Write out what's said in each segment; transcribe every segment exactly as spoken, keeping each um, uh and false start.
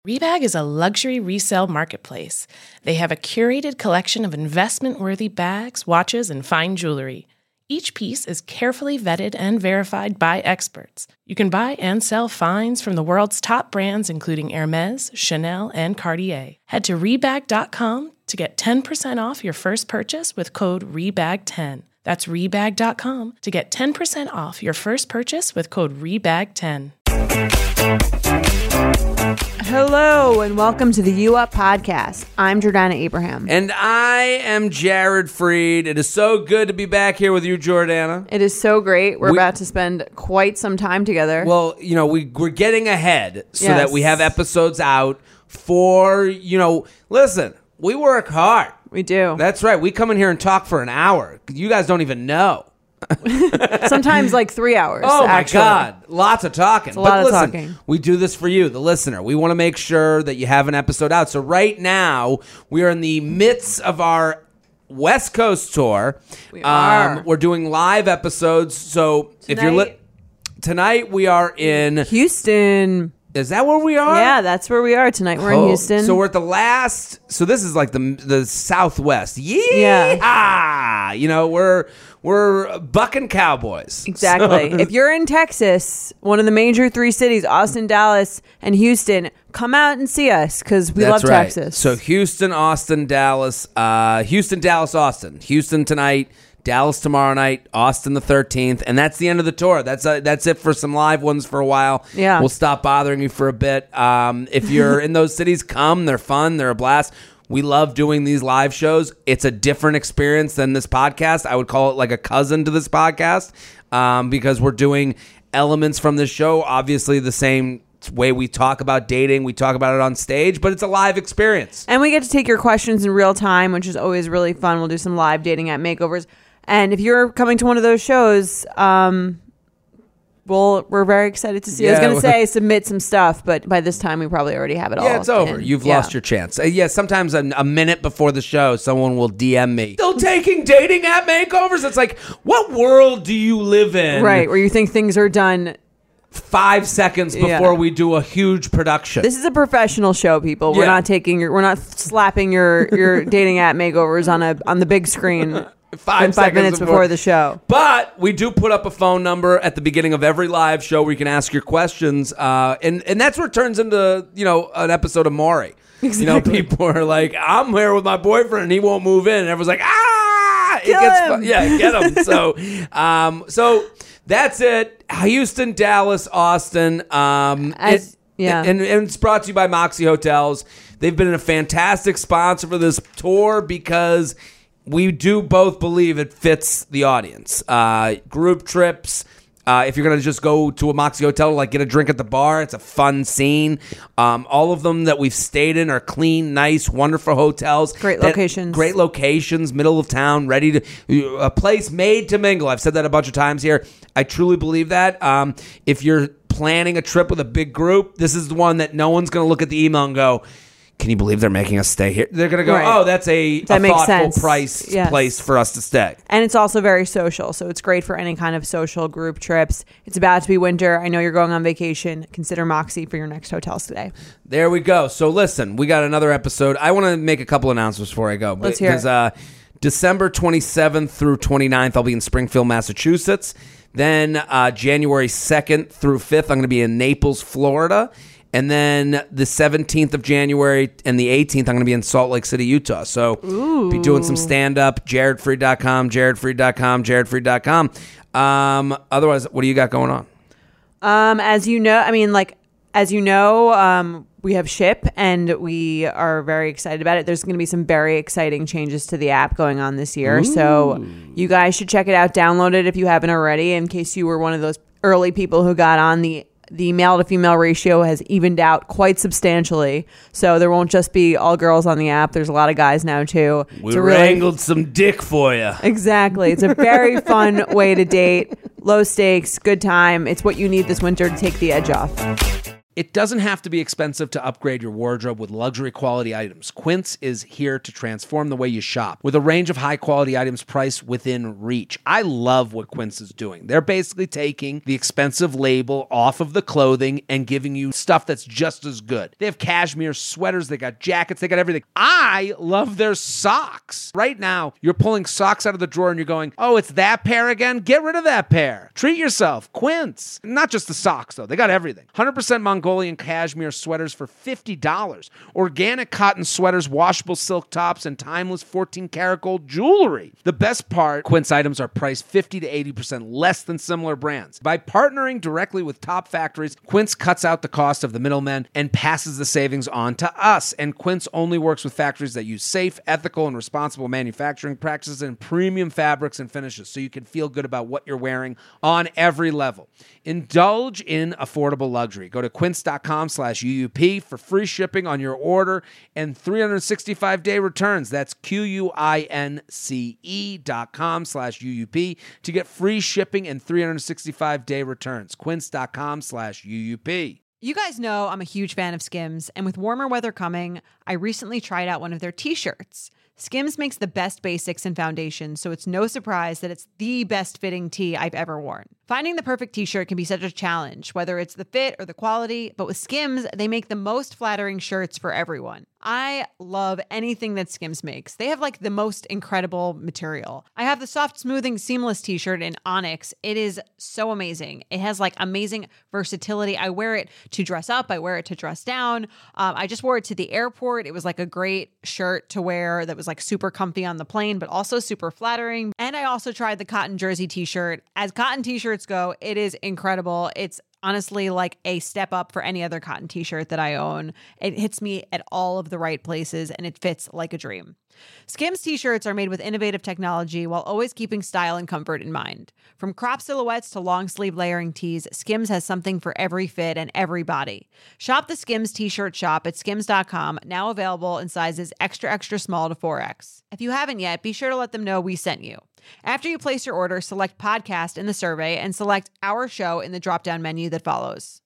Rebag is a luxury resale marketplace. They have a curated collection of investment-worthy bags, watches, and fine jewelry. Each piece is carefully vetted and verified by experts. You can buy and sell finds from the world's top brands, including Hermes, Chanel, and Cartier. Head to Rebag dot com to get ten percent off your first purchase with code Rebag ten. That's Rebag dot com to get ten percent off your first purchase with code Rebag ten. Hello and welcome to the U Up Podcast. I'm Jordana Abraham. And I am Jared Freed. It is so good to be back here with you, Jordana. It is so great. We're we, about to spend quite some time together. Well, you know, we, we're getting ahead so yes. that we have episodes out for, you know, listen, we work hard. We do. That's right. We come in here and talk for an hour. You guys don't even know. Sometimes like three hours. Oh, actually. my God. Lots of talking. It's a lot but of listen, talking. We do this for you, the listener. We want to make sure that you have an episode out. So right now, we are in the midst of our West Coast tour. We are. Um, we're doing live episodes. So Tonight, if you're li- tonight, we are in Houston. Is that where we are? Yeah, that's where we are tonight. We're Oh, in Houston. So we're at the last. So this is like the the Southwest. Yeah. Yeah. You know, we're we're bucking cowboys. Exactly. So- If you're in Texas, one of the major three cities, Austin, Dallas, and Houston, come out and see us because we That's love right. Texas. So Houston, Austin, Dallas, uh, Houston, Dallas, Austin, Houston tonight, Dallas tomorrow night, Austin the thirteenth, and that's the end of the tour. That's uh, that's it for some live ones for a while. Yeah. We'll stop bothering you for a bit. Um, if you're in those cities, come. They're fun. They're a blast. We love doing these live shows. It's a different experience than this podcast. I would call it like a cousin to this podcast um, because we're doing elements from this show, obviously the same way we talk about dating, we talk about it on stage, but it's a live experience. And we get to take your questions in real time, which is always really fun. We'll do some live dating app makeovers. And if you're coming to one of those shows, um, well, we're very excited to see. Yeah, I was going to say submit some stuff, but by this time we probably already have it all. Yeah, it's over. in. You've Yeah. lost your chance. Uh, yeah, sometimes a, a minute before the show, someone will D M me. Still taking dating app makeovers? It's like, what world do you live in? Right, where you think things are done. Five seconds before Yeah. we do a huge production. This is a professional show, people. We're Yeah. not taking your, we're not slapping your your dating app makeovers on a on the big screen. Five, in five seconds minutes before the show. But we do put up a phone number at the beginning of every live show where you can ask your questions. Uh, and, and that's where it turns into, you know, an episode of Maury. Exactly. You know, people are like, I'm here with my boyfriend and he won't move in. And everyone's like, ah! Kill it gets him. Fun. Yeah, get him. so, um, so that's it. Houston, Dallas, Austin. Um, As- it- yeah. And, and it's brought to you by Moxie Hotels. They've been a fantastic sponsor for this tour because we do both believe it fits the audience. Uh, group trips. Uh, if you're going to just go to a Moxie Hotel, like get a drink at the bar, it's a fun scene. Um, all of them that we've stayed in are clean, nice, wonderful hotels. Great that- locations. Great locations, middle of town, ready to, a place made to mingle. I've said that a bunch of times here. I truly believe that. Um, if you're planning a trip with a big group, this is the one that no one's going to look at the email and go, can you believe they're making us stay here? They're going to go, Right. oh, that's a, That a makes thoughtful sense. price Yes. place for us to stay. And it's also very social, so it's great for any kind of social group trips. It's about to be winter. I know you're going on vacation. Consider Moxie for your next hotels today. There we go. So listen, we got another episode. I want to make a couple announcements before I go. Let's hear it. Because uh, December twenty-seventh through twenty-ninth, I'll be in Springfield, Massachusetts. Then uh, January second through fifth, I'm going to be in Naples, Florida. And then the seventeenth of January and the eighteenth, I'm going to be in Salt Lake City, Utah. So Ooh. be doing some stand-up, jared freed dot com, jared freed dot com, jared freed dot com. Um, otherwise, what do you got going on? Um, as you know, I mean, like, as you know, um, we have Ship, and we are very excited about it. There's going to be some very exciting changes to the app going on this year. Ooh. So you guys should check it out. Download it if you haven't already, in case you were one of those early people who got on. The The male to female ratio has evened out quite substantially. So there won't just be all girls on the app. There's a lot of guys now, too. We It's a really- wrangled some dick for you. Exactly. It's a very fun way to date. Low stakes, good time. It's what you need this winter to take the edge off. It doesn't have to be expensive to upgrade your wardrobe with luxury quality items. Quince is here to transform the way you shop with a range of high quality items priced within reach. I love what Quince is doing. They're basically taking the expensive label off of the clothing and giving you stuff that's just as good. They have cashmere sweaters, they got jackets, they got everything. I love their socks. Right now, you're pulling socks out of the drawer and you're going, oh, it's that pair again? Get rid of that pair. Treat yourself. Quince. Not just the socks, though. They got everything. one hundred percent Mongolian cashmere sweaters for fifty dollars. Organic cotton sweaters, washable silk tops, and timeless fourteen karat gold jewelry. The best part, Quince items are priced fifty to eighty percent less than similar brands. By partnering directly with top factories, Quince cuts out the cost of the middlemen and passes the savings on to us. And Quince only works with factories that use safe, ethical, and responsible manufacturing practices and premium fabrics and finishes, so you can feel good about what you're wearing on every level. Indulge in affordable luxury. Go to quince.com slash UUP for free shipping on your order and three hundred sixty-five day returns. That's Q-U-I-N-C-E dot com slash UUP to get free shipping and three hundred sixty-five day returns. Quince.com slash UUP. You guys know I'm a huge fan of Skims, and with warmer weather coming, I recently tried out one of their t-shirts. Skims makes the best basics and foundations, so it's no surprise that it's the best fitting tee I've ever worn. Finding the perfect t-shirt can be such a challenge, whether it's the fit or the quality, but with Skims, they make the most flattering shirts for everyone. I love anything that Skims makes. They have like the most incredible material. I have the soft, smoothing, seamless t-shirt in Onyx. It is so amazing. It has like amazing versatility. I wear it to dress up. I wear it to dress down. Um, I just wore it to the airport. It was like a great shirt to wear that was like super comfy on the plane, but also super flattering. And I also tried the cotton jersey t-shirt. As cotton t-shirts go, it is incredible. It's honestly like a step up for any other cotton t-shirt that I own. It hits me at all of the right places and it fits like a dream. Skims t-shirts are made with innovative technology while always keeping style and comfort in mind. From crop silhouettes to long sleeve layering tees, Skims has something for every fit and every body. Shop the Skims t-shirt shop at skims dot com, now available in sizes extra extra small to four X. If you haven't yet, be sure to let them know we sent you. After you place your order, select podcast in the survey and select our show in the drop-down menu that follows.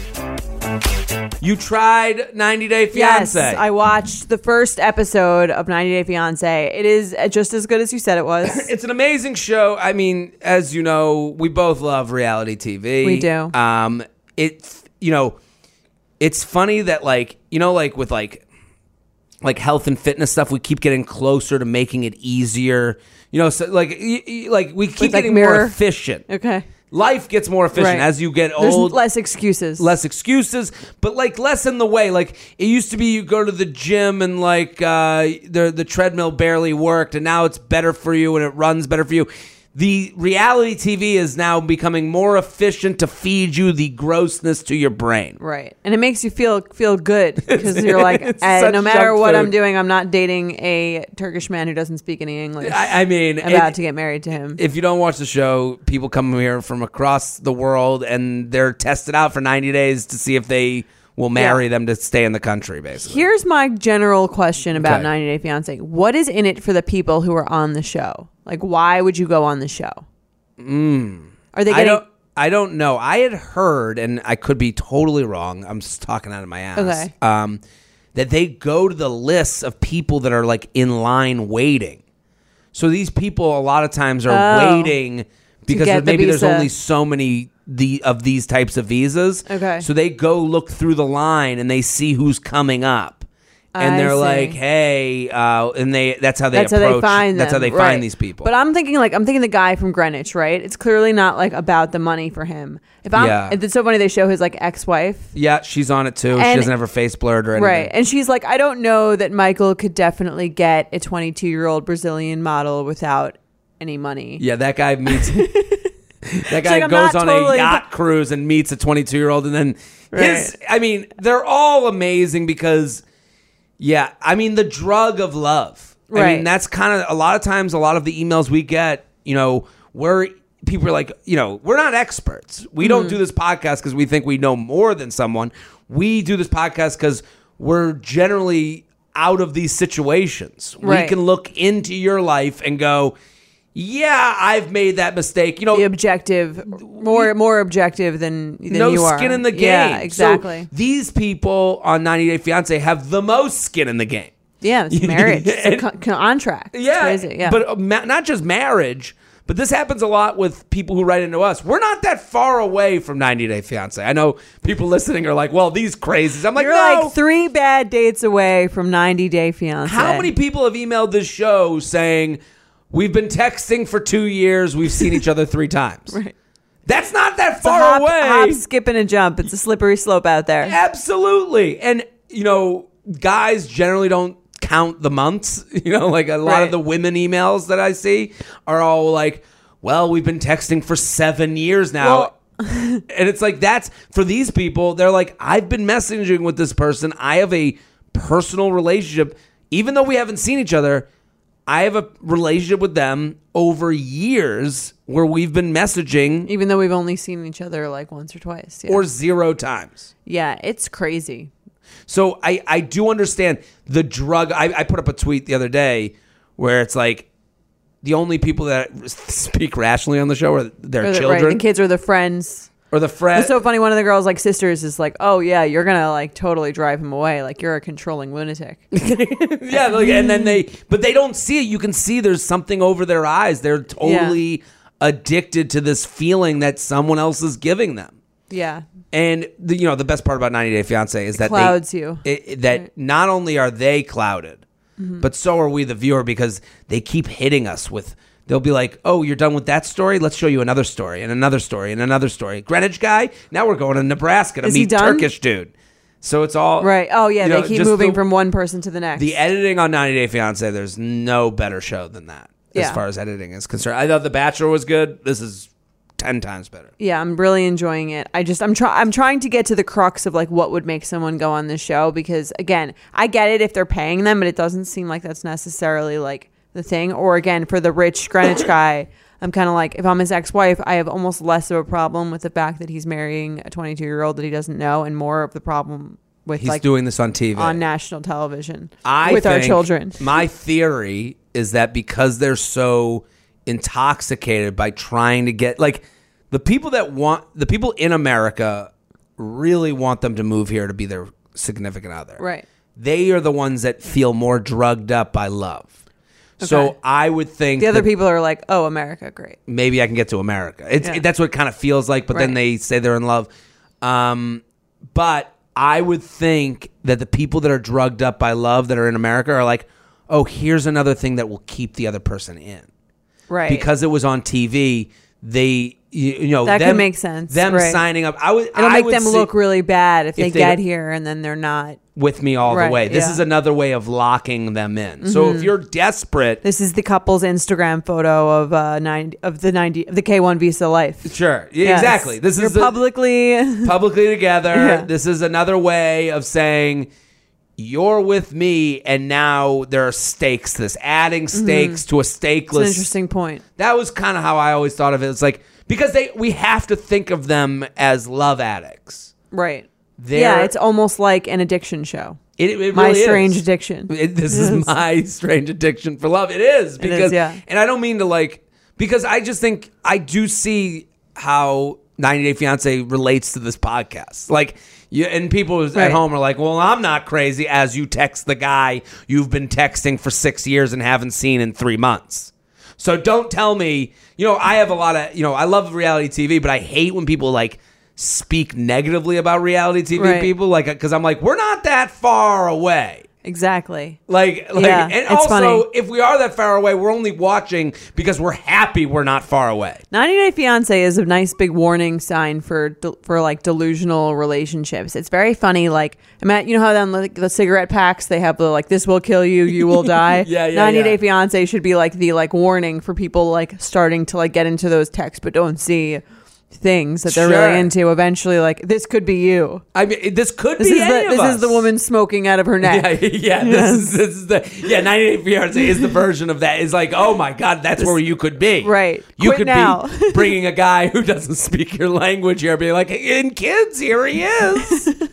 You tried ninety Day Fiancé. Yes, I watched the first episode of ninety Day Fiancé. It is just as good as you said it was. It's an amazing show. I mean, as you know, we both love reality T V. We do. Um, it's, you know, it's funny that like, you know, like with like, like health and fitness stuff, we keep getting closer to making it easier. You know, so like, y- y- like we keep With, like, getting mirror? more efficient. Okay. Life gets more efficient Right. as you get There's old. less excuses. Less excuses, but like less in the way. Like it used to be, you go to the gym and like uh, the the treadmill barely worked, and now it's better for you and it runs better for you. The reality T V is now becoming more efficient to feed you the grossness to your brain. Right. And it makes you feel feel good because you're like, It's eh, such no matter junk what food. I'm doing, I'm not dating a Turkish man who doesn't speak any English. I, I mean, about it- to get married to him. if you don't watch the show, people come here from across the world and they're tested out for ninety days to see if they will marry Yeah. them to stay in the country, basically. Here's my general question about Okay. ninety Day Fiancé. What is in it for the people who are on the show? Like, why would you go on the show? Mm. Are they I getting... don't, I don't know. I had heard, and I could be totally wrong. I'm just talking out of my ass. Okay. Um, that they go to the lists of people that are like in line waiting. So these people a lot of times are Oh. waiting because get the maybe there's visa. only so many the of these types of visas. Okay. So they go look through the line and they see who's coming up. And I they're see. like, "Hey," uh, and they—that's how they That's how approach. they find them. That's how they right. find these people. But I'm thinking like I'm thinking the guy from Greenwich, right? It's clearly not like about the money for him. If I'm, Yeah. it's so funny they show his like ex-wife, yeah, she's on it too. she And- doesn't have her face blurred or anything. right? And she's like, I don't know that Michael could definitely get a twenty-two year old Brazilian model without any money. Yeah, that guy meets. that guy like, I'm goes not on totally- a yacht cruise and meets a twenty-two year old, and then his. Right. I mean, they're all amazing because, yeah, I mean the drug of love. I Right. mean that's kind of a lot of times. A lot of the emails we get, you know, where people are like, you know, we're not experts. We don't Mm-hmm. do this podcast because we think we know more than someone. We do this podcast because we're generally out of these situations. We Right. can look into your life and go, Yeah, I've made that mistake. You know, the objective, more more objective than, than no you are. skin in the game. Yeah, exactly. So these people on ninety Day Fiance have the most skin in the game. Yeah, it's marriage. It's a con- contract. It's Yeah, crazy. Yeah, but uh, ma- not just marriage, but this happens a lot with people who write into us. We're not that far away from ninety Day Fiance. I know people listening are like, well, these crazies. I'm like, you're no. like three bad dates away from ninety Day Fiance. How many people have emailed this show saying, we've been texting for two years, we've seen each other three times? Right. That's not that It's a far hop, away. hop, skip, and a jump. It's a slippery slope out there. Absolutely. And, you know, guys generally don't count the months. You know, like a lot Right. of the women emails that I see are all like, well, we've been texting for seven years now. Well- and it's like, that's for these people. They're like, I've been messaging with this person. I have a personal relationship. Even though we haven't seen each other, I have a relationship with them over years where we've been messaging Even though we've only seen each other like once or twice. Yeah. or zero times. yeah, it's crazy. So I, I do understand the drug. I, I put up a tweet the other day where it's like the only people that speak rationally on the show are their Or the, children right, the kids or the friends. or the friends. It's so funny. One of the girls, like sisters, is like, "Oh yeah, you're gonna like totally drive him away. Like you're a controlling lunatic." yeah, like, and then they, but they don't see it. You can see there's something over their eyes. They're totally addicted to this feeling that someone else is giving them. Yeah, And the, you know, the best part about ninety Day Fiance is that clouds they, you. It, it- that Right. not only are they clouded, Mm-hmm. but so are we, the viewer, because they keep hitting us with. They'll be like, "Oh, you're done with that story? Let's show you another story and another story and another story." Greenwich guy. Now we're going to Nebraska to Is he meet done? Turkish dude. So it's all Right. Oh yeah, you know, they keep just moving the- from one person to the next. The editing on ninety Day Fiance. There's no better show than that as Yeah. far as editing is concerned. I thought The Bachelor was good. This is ten times better. Yeah, I'm really enjoying it. I just I'm trying I'm trying to get to the crux of like what would make someone go on this show, because again, I get it if they're paying them, but it doesn't seem like that's necessarily like the thing. Or again, for the rich Greenwich guy, I'm kind of like, if I'm his ex-wife, I have almost less of a problem with the fact that he's marrying a twenty-two-year-old that he doesn't know, and more of the problem with He's like doing this on T V. on national television I with our think children. My theory is that because they're so intoxicated by trying to get, like, the people that want, the people in America really want them to move here to be their significant other. Right. They are the ones that feel more drugged up by love. So Okay. I would think The other that people are like, oh, America, great. maybe I can get to America. It's Yeah. it, that's what it kind of feels like, but then Right. they say they're in love. Um, but I would think that the people that are drugged up by love that are in America are like, oh, here's another thing that will keep the other person in. Right. Because it was on T V, they, you, you know, That could them, make sense, Them right. signing up, I would. It'll I make would them see- look really bad if, they, if they get don't- here and then they're not. with me all Right, the way. This yeah. is another way of locking them in. So if you're desperate, This is the couple's Instagram photo of uh ninety of the ninety of the K one Visa life. sure, yeah, Yes. exactly. This You're is the, publicly publicly together. Yeah. This is another way of saying you're with me, and now there are stakes. This adding stakes to a It's stakeless. an interesting point. That was kind of how I always thought of it. It's like, because they we have to think of them as love addicts. Right. They're- yeah, it's almost like an addiction show. It, it My really Strange is. Addiction. It, this Yes. is my strange addiction for love. It is because, is, yeah. and I don't mean to like, because I just think I do see how ninety Day Fiance relates to this podcast. Like, you, and people at Right. home are like, well, I'm not crazy, as you text the guy you've been texting for six years and haven't seen in three months. So don't tell me, you know, I have a lot of, you know, I love reality T V, but I hate when people like speak negatively about reality T V Right. people, like, because I'm like, we're not that far away. Exactly. Like, like Yeah, and it's also, funny. if we are that far away, we're only watching because we're happy we're not far away. ninety Day Fiance is a nice big warning sign for de- for like delusional relationships. It's very funny. Like, I'm at, you know how on like the cigarette packs they have the like, this will kill you, you will die. Yeah, yeah, ninety yeah. Day Fiance should be like the like warning for people like starting to like get into those texts but don't see things that they're Sure. really into. Eventually, like, this could be you. I mean, it- this could This be is any the of this us. is the woman smoking out of her neck. Yeah, yeah. This is this is the yeah. ninety Day Fiance is the version of that. It's like, oh my god, that's where you could be. Right. You Quit could now. be bringing a guy who doesn't speak your language here, being like, and kids, here he is.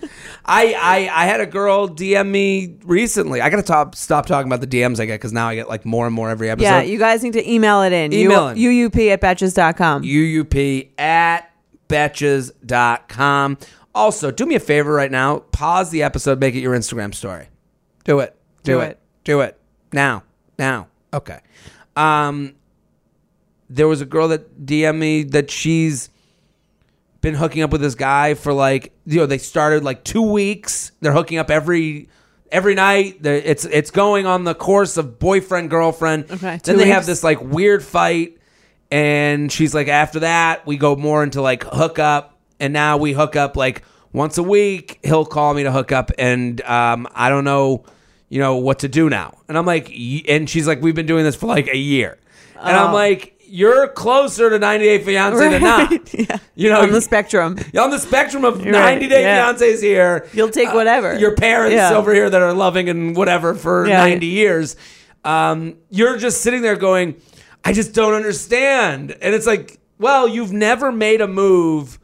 I, I I had a girl D M me recently. I gotta top, stop talking about the D Ms I get because now I get like more and more every episode. Yeah, you guys need to email it in. Email it. U U P at betches dot com. U U P at betches dot com. Also, do me a favor right now. Pause the episode. Make it your Instagram story. Do it. Do, Do it. it. Do it. Now. Now. Okay. Um, there was a girl that D M'd me that she's been hooking up with this guy for like, you know, they started like two weeks. They're hooking up every every night. They're, it's it's going on the course of boyfriend, girlfriend. Okay, two Then they weeks. have this like weird fight. And she's like, after that, we go more into like hook up. And now we hook up like once a week. He'll call me to hook up. And um, I don't know, you know, what to do now. And I'm like, y- and she's like, we've been doing this for like a year. And I'm Oh. like, you're closer to ninety Day Fiance than not. Yeah. You know, On the spectrum. on the spectrum of You're right, ninety Day yeah. Fiancés here. You'll take whatever. Uh, your parents Yeah. over here that are loving and whatever for Yeah. ninety years. Um, you're just sitting there going, I just don't understand. And it's like, well, you've never made a move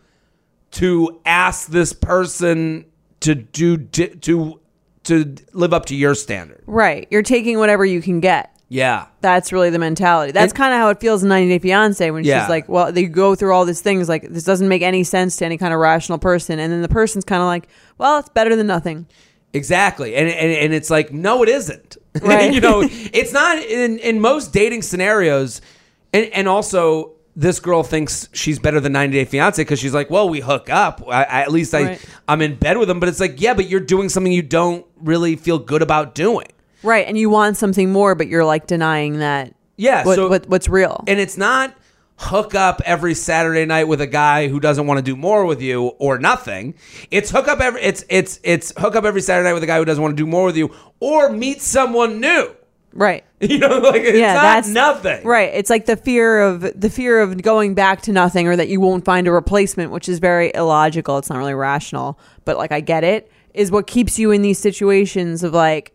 to ask this person to do to to live up to your standard. Right. You're taking whatever you can get. Yeah. That's really the mentality. That's And- kind of how it feels in ninety Day Fiance when Yeah. she's like, well, they go through all these things like this doesn't make any sense to any kind of rational person. And then the person's kind of like, well, it's better than nothing. Exactly. And, and and it's like, no, it isn't. Right. You know, it's not in, in most dating scenarios. And, and also, this girl thinks she's better than ninety Day Fiance because she's like, well, we hook up. I, I, at least I, Right. I'm in bed with him. But it's like, yeah, but you're doing something you don't really feel good about doing. Right. And you want something more, but you're like denying that. Yeah. What, so, what, what's real. and it's not hook up every Saturday night with a guy who doesn't want to do more with you or nothing. It's hook up every it's it's it's hook up every Saturday night with a guy who doesn't want to do more with you or meet someone new. Right. You know, like it's Yeah, not that's nothing. Right. It's like the fear of the fear of going back to nothing or that you won't find a replacement, which is very illogical. It's not really rational, but like I get it, is what keeps you in these situations of like,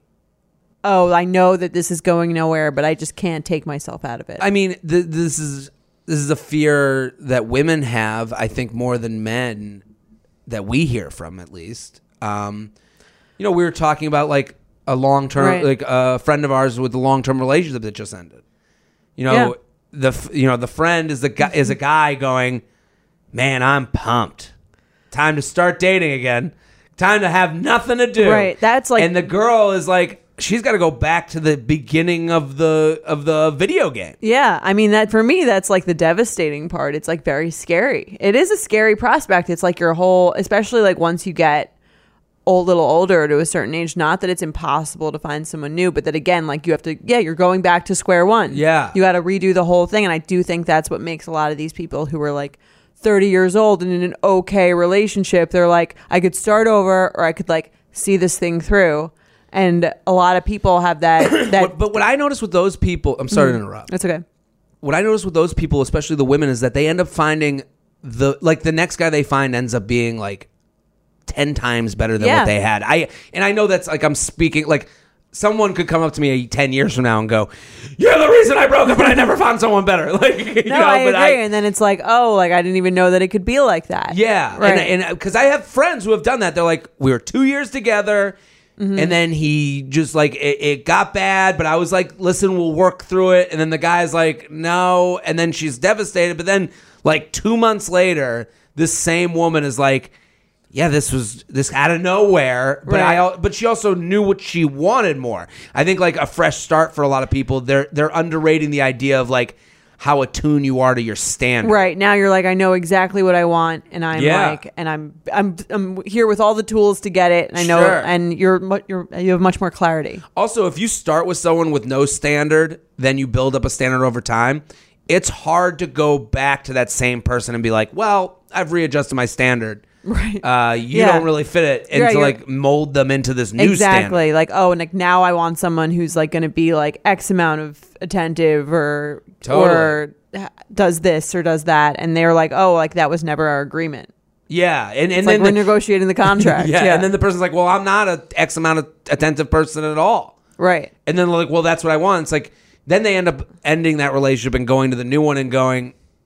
oh, I know that this is going nowhere, but I just can't take myself out of it. I mean, th- this is this is a fear that women have, I think, more than men that we hear from, at least. Um, you know, we were talking about like a long term, Right. like a friend of ours with a long term relationship that just ended. You know, Yeah. the f- you know the friend is the guy is a guy going, man, I'm pumped. Time to start dating again. Time to have nothing to do. Right. That's like- and the girl is like, she's got to go back to the beginning of the of the video game. Yeah, I mean that for me that's like the devastating part. It's like very scary. It is a scary prospect. It's like your whole, especially like once you get a little older to a certain age, not that it's impossible to find someone new, but that again, like you have to, yeah, you're going back to square one. Yeah. You got to redo the whole thing. And I do think that's what makes a lot of these people who are like thirty years old and in an okay relationship, they're like, I could start over or I could like see this thing through. And a lot of people have that. that But, but what I notice with those people, I'm sorry to interrupt. That's okay. What I notice with those people, especially the women, is that they end up finding the like the next guy they find ends up being like ten times better than Yeah. what they had. I and I know that's like I'm speaking like someone could come up to me ten years from now and go, "You're the reason I broke up and I never found someone better." Like, you No, know, I but agree. and then it's like, oh, like I didn't even know that it could be like that. Yeah, Right. and and because I have friends who have done that. They're like, we were two years together, Mm-hmm. and then he just like it, it got bad. But I was like, listen, we'll work through it. And then the guy's like, no. And then she's devastated. But then like two months later, this same woman is like, yeah, this was this out of nowhere. But Right. I al- but she also knew what she wanted more. I think like a fresh start for a lot of people. They're they're underrating the idea of like how attuned you are to your standard. Right. Now you're like, I know exactly what I want, and I'm Yeah. like, and I'm I'm I'm here with all the tools to get it, and I know, Sure. and you're mu- you're you have much more clarity. Also, if you start with someone with no standard, then you build up a standard over time, it's hard to go back to that same person and be like, well, I've readjusted my standard. Right. Uh, you Yeah. don't really fit it. And Right, to you're- like mold them into this new standard. Exactly. Like, oh, and like now I want someone who's like going to be like X amount of attentive or Totally. or does this or does that, and they're like, oh, like that was never our agreement. Yeah. And, and It's then like we're the- negotiating the contract. yeah, yeah. And then the person's like, well, I'm not a X amount of attentive person at all. right. And then they're like, well, that's what I want. It's like, then they end up ending that relationship and going to the new one and going,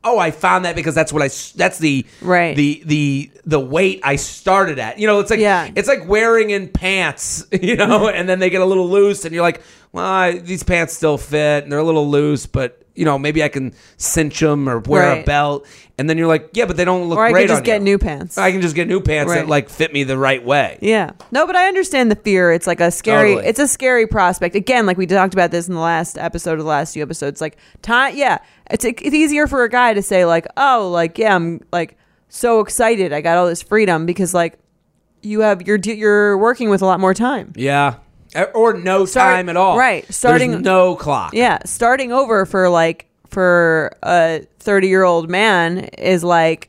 oh, I found that because that's what I that's the Right. the the the weight I started at. You know, it's like Yeah. it's like wearing in pants, you know, and then they get a little loose and you're like, well, I, these pants still fit and they're a little loose, but you know, maybe I can cinch them or wear Right. a belt. And then you're like, yeah, but they don't look Or I great could just on get you. new pants. I can just get new pants Right. that like fit me the right way. Yeah. No, but I understand the fear. It's like a scary, Totally. it's a scary prospect. Again, like we talked about this in the last episode of the last few episodes. Like, time, yeah, it's it's easier for a guy to say like, oh, like, yeah, I'm like so excited. I got all this freedom because like you have, you're, you're working with a lot more time. Yeah. Or no Start- time at all. right. Starting- There's no clock. Yeah. Starting over for like, for a thirty year old man is like,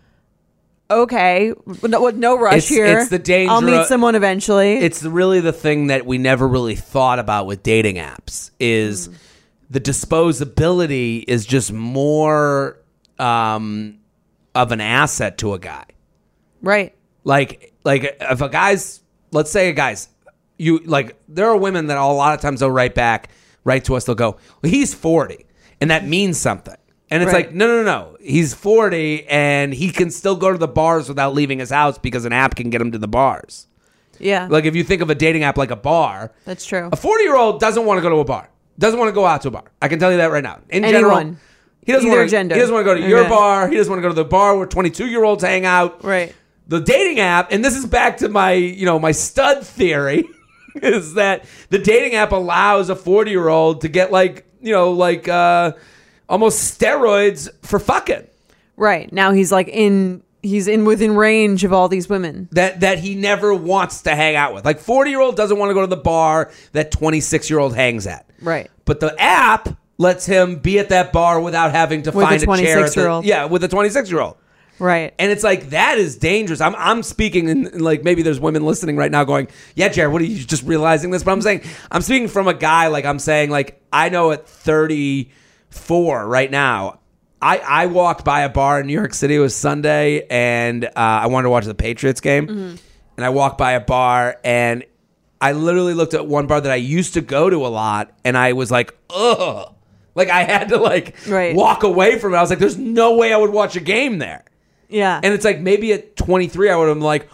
okay, no, with no rush It's- here. it's the danger I'll meet of- someone eventually. It's really the thing that we never really thought about with dating apps is Mm. the disposability is just more um, of an asset to a guy. right. Like, like if a guy's, let's say a guy's, you like, there are women that a lot of times they'll write back, write to us, they'll go, well, he's forty, and that means something. And it's Right. like, no, no, no. He's forty, and he can still go to the bars without leaving his house because an app can get him to the bars. Yeah. Like, if you think of a dating app like a bar, That's true. a forty-year-old doesn't want to go to a bar. Doesn't want to go out to a bar. I can tell you that right now. In general, Anyone. he doesn't Either want to. gender. He doesn't want to go to your Okay. bar. He doesn't want to go to the bar where twenty-two-year-olds hang out. Right. The dating app, and this is back to my, you know, my stud theory, is that the dating app allows a forty-year-old to get like, you know, like uh, almost steroids for fucking. Right. Now he's like in he's in within range of all these women. That that he never wants to hang out with. Like forty-year-old doesn't want to go to the bar that twenty-six-year-old hangs at. Right. But the app lets him be at that bar without having to With find a a chair. at the- twenty-six-year-old. Yeah, with a twenty-six-year-old. Right. And it's like, that is dangerous. I'm I'm speaking in, in like, maybe there's women listening right now going, yeah, Jared, what are you just realizing this? But I'm saying, I'm speaking from a guy, like I'm saying, like, I know at thirty-four right now, I, I walked by a bar in New York City. It was Sunday, and uh, I wanted to watch the Patriots game. Mm-hmm. And I walked by a bar, and I literally looked at one bar that I used to go to a lot, and I was like, ugh. Like, I had to, like, Right. walk away from it. I was like, there's no way I would watch a game there. Yeah. And it's like, maybe at twenty-three, I would have been like,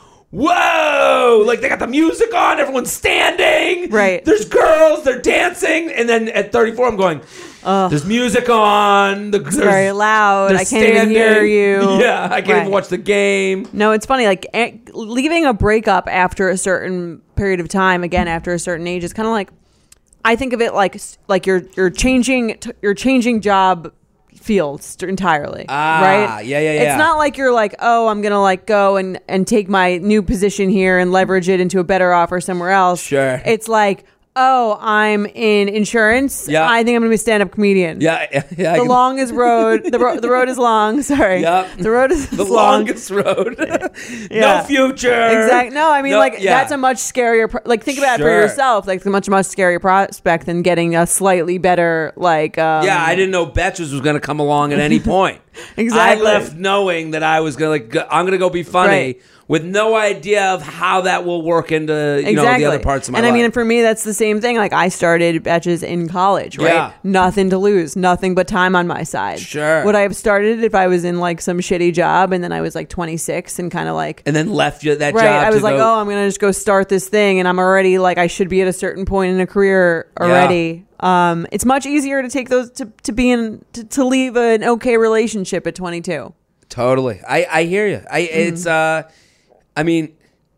whoa! Like, they got the music on, everyone's standing. Right. There's girls, they're dancing. And then at thirty-four, I'm going, there's music on. The, it's very loud. they're I can't even hear standing. you. Yeah, I can't Right. even watch the game. No, it's funny. Like eh, leaving a breakup after a certain period of time, again after a certain age, is kind of like, I think of it like like you're you're changing t- you're changing job fields entirely. Ah, right? yeah, yeah, It's yeah. not like you're like, oh, I'm gonna like go and and take my new position here and leverage it into a better offer somewhere else. Sure. It's like, oh, I'm in insurance. Yeah. I think I'm gonna be a stand-up comedian. Yeah, yeah. yeah I The can- longest road. The, ro- the road is long. Sorry. Yep. The road is the long. longest road. Yeah. No future. Exactly. No, I mean, No- like yeah. that's a much scarier. Pro- like, think about it for Sure. yourself. Like, it's a much much scarier prospect than getting a slightly better. Like, um, Yeah, I didn't know Betches was going to come along at any point. Exactly. I left knowing that I was going to, like, go- I'm going to go be funny Right. with no idea of how that will work into, you Exactly. know, the other parts of my and life. I mean, for me, that's the same thing. Like, I started Betches in college, right? Yeah. Nothing to lose, nothing but time on my side. Sure. Would I have started if I was in like some shitty job and then I was like twenty-six and kind of like. and then left you that Right, job I was to like, go, oh, I'm gonna just go start this thing, and I'm already like, I should be at a certain point in a career already. Um, it's much easier to take those to, to be in to, to leave an okay relationship at twenty-two. Totally. I, I hear you. I Mm-hmm. It's, uh, I mean,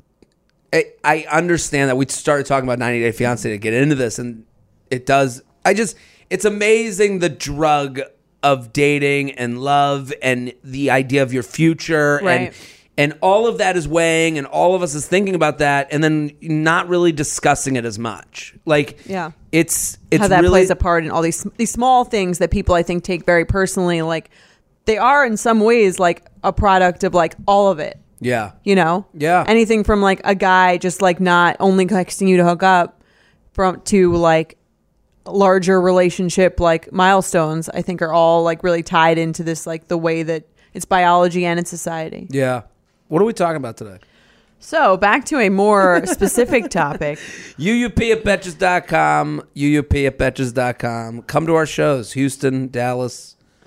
I, I understand that we started talking about ninety Day Fiancé to get into this, and it does. I just, it's amazing the drug of dating and love and the idea of your future Right. and and all of that is weighing, and all of us is thinking about that, and then not really discussing it as much. Like, Yeah. it's it's How that really, plays a part in all these these small things that people I think take very personally. Like they are in some ways like a product of like all of it. yeah. You know, Yeah. anything from like a guy just like not only texting you to hook up, from to like larger relationship like milestones. I think are all like really tied into this like the way that it's biology and it's society. Yeah. What are we talking about today? So back to a more specific topic. U U P at Betches dot com, U U P at Betches dot com. Come to our shows, Houston, Dallas,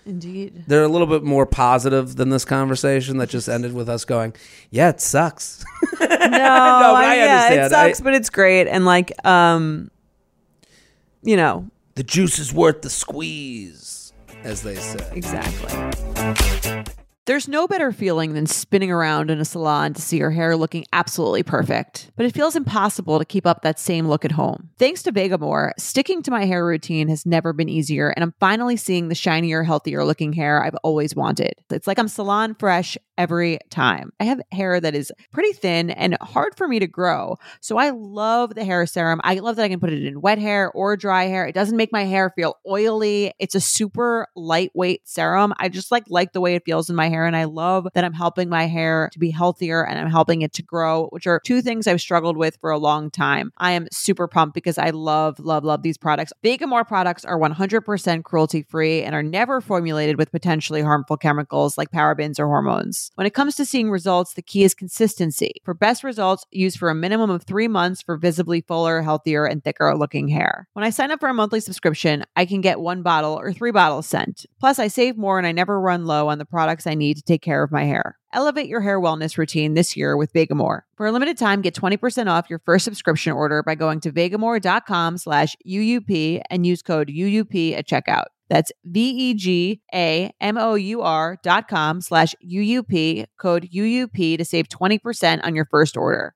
Indeed. They're a little bit more positive than this conversation that just ended with us going, yeah, it sucks. No, but I, I yeah, understand. it sucks, I- but it's great. And like, um, you know, The juice is worth the squeeze, as they say. exactly. There's no better feeling than spinning around in a salon to see your hair looking absolutely perfect, but it feels impossible to keep up that same look at home. Thanks to Vegamore, sticking to my hair routine has never been easier, and I'm finally seeing the shinier, healthier looking hair I've always wanted. It's like I'm salon fresh every time. I have hair that is pretty thin and hard for me to grow, so I love the hair serum. I love that I can put it in wet hair or dry hair. It doesn't make my hair feel oily. It's a super lightweight serum. I just like like the way it feels in my hair. And I love that I'm helping my hair to be healthier and I'm helping it to grow, which are two things I've struggled with for a long time. I am super pumped because I love, love, love these products. Vegamore products are one hundred percent cruelty free and are never formulated with potentially harmful chemicals like parabens or hormones. When it comes to seeing results, the key is consistency. For best results, use for a minimum of three months for visibly fuller, healthier, and thicker looking hair. When I sign up for a monthly subscription, I can get one bottle or three bottles sent. Plus, I save more and I never run low on the products I need to take care of my hair. Elevate your hair wellness routine this year with Vegamore. For a limited time, get twenty percent off your first subscription order by going to vegamore.com slash UUP and use code U U P at checkout. That's V-E-G-A-M-O-U-R dot com slash U-U-P, code U U P to save twenty percent on your first order.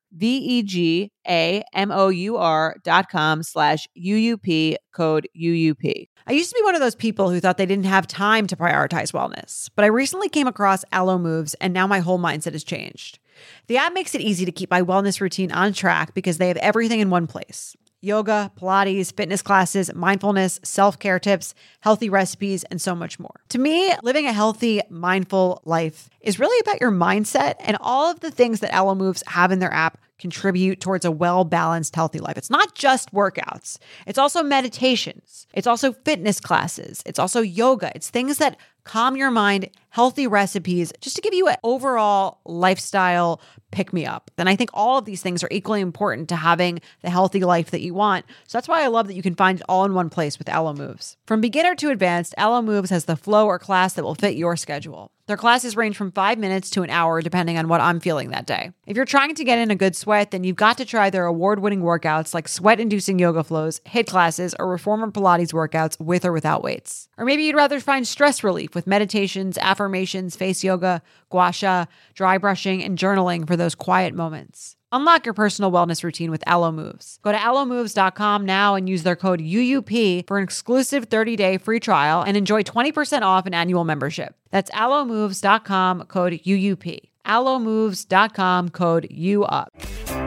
V-E-G-A-M-O-U-R dot com slash U-U-P, code U U P. I used to be one of those people who thought they didn't have time to prioritize wellness, but I recently came across Alo Moves and now my whole mindset has changed. The app makes it easy to keep my wellness routine on track because they have everything in one place. Yoga, Pilates, fitness classes, mindfulness, self-care tips, healthy recipes, and so much more. To me, living a healthy, mindful life is really about your mindset, and all of the things that Alo Moves have in their app contribute towards a well-balanced, healthy life. It's not just workouts. It's also meditations. It's also fitness classes. It's also yoga. It's things that calm your mind, healthy recipes, just to give you an overall lifestyle pick-me-up. And I think all of these things are equally important to having the healthy life that you want. So that's why I love that you can find it all in one place with Alo Moves. From beginner to advanced, Alo Moves has the flow or class that will fit your schedule. Their classes range from five minutes to an hour, depending on what I'm feeling that day. If you're trying to get in a good sweat, then you've got to try their award-winning workouts like sweat-inducing yoga flows, HIIT classes, or reformer Pilates workouts with or without weights. Or maybe you'd rather find stress relief with meditations, affirmations, face yoga, gua sha, dry brushing, and journaling for those quiet moments. Unlock your personal wellness routine with Alo Moves. Go to alo moves dot com now and use their code U U P for an exclusive thirty-day free trial and enjoy twenty percent off an annual membership. That's alo moves dot com, code U U P. alo moves dot com, code U U P.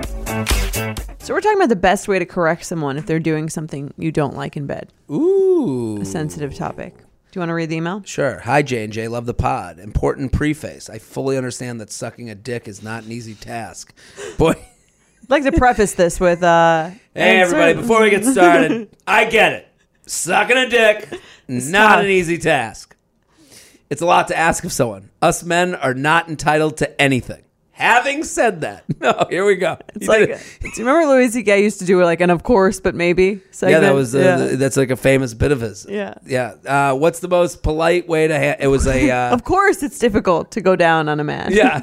So we're talking about the best way to correct someone if they're doing something you don't like in bed. Ooh. A sensitive topic. Do you want to read the email? Sure. Hi, J and J. Love the pod. Important preface. I fully understand that sucking a dick is not an easy task. Boy. I'd like to preface this with... uh Hey, everybody. Before we get started, I get it. Sucking a dick, not tough. an easy task. It's a lot to ask of someone. Us men are not entitled to anything. Having said that, no, here we go. It's You like, did it. do you remember Louis C K used to do like an of course, but maybe segment? Yeah, that was uh, Yeah. the- that's like a famous bit of his. Yeah. Yeah. Uh, what's the most polite way to? Ha- it was a. Uh, Of course, it's difficult to go down on a man. yeah,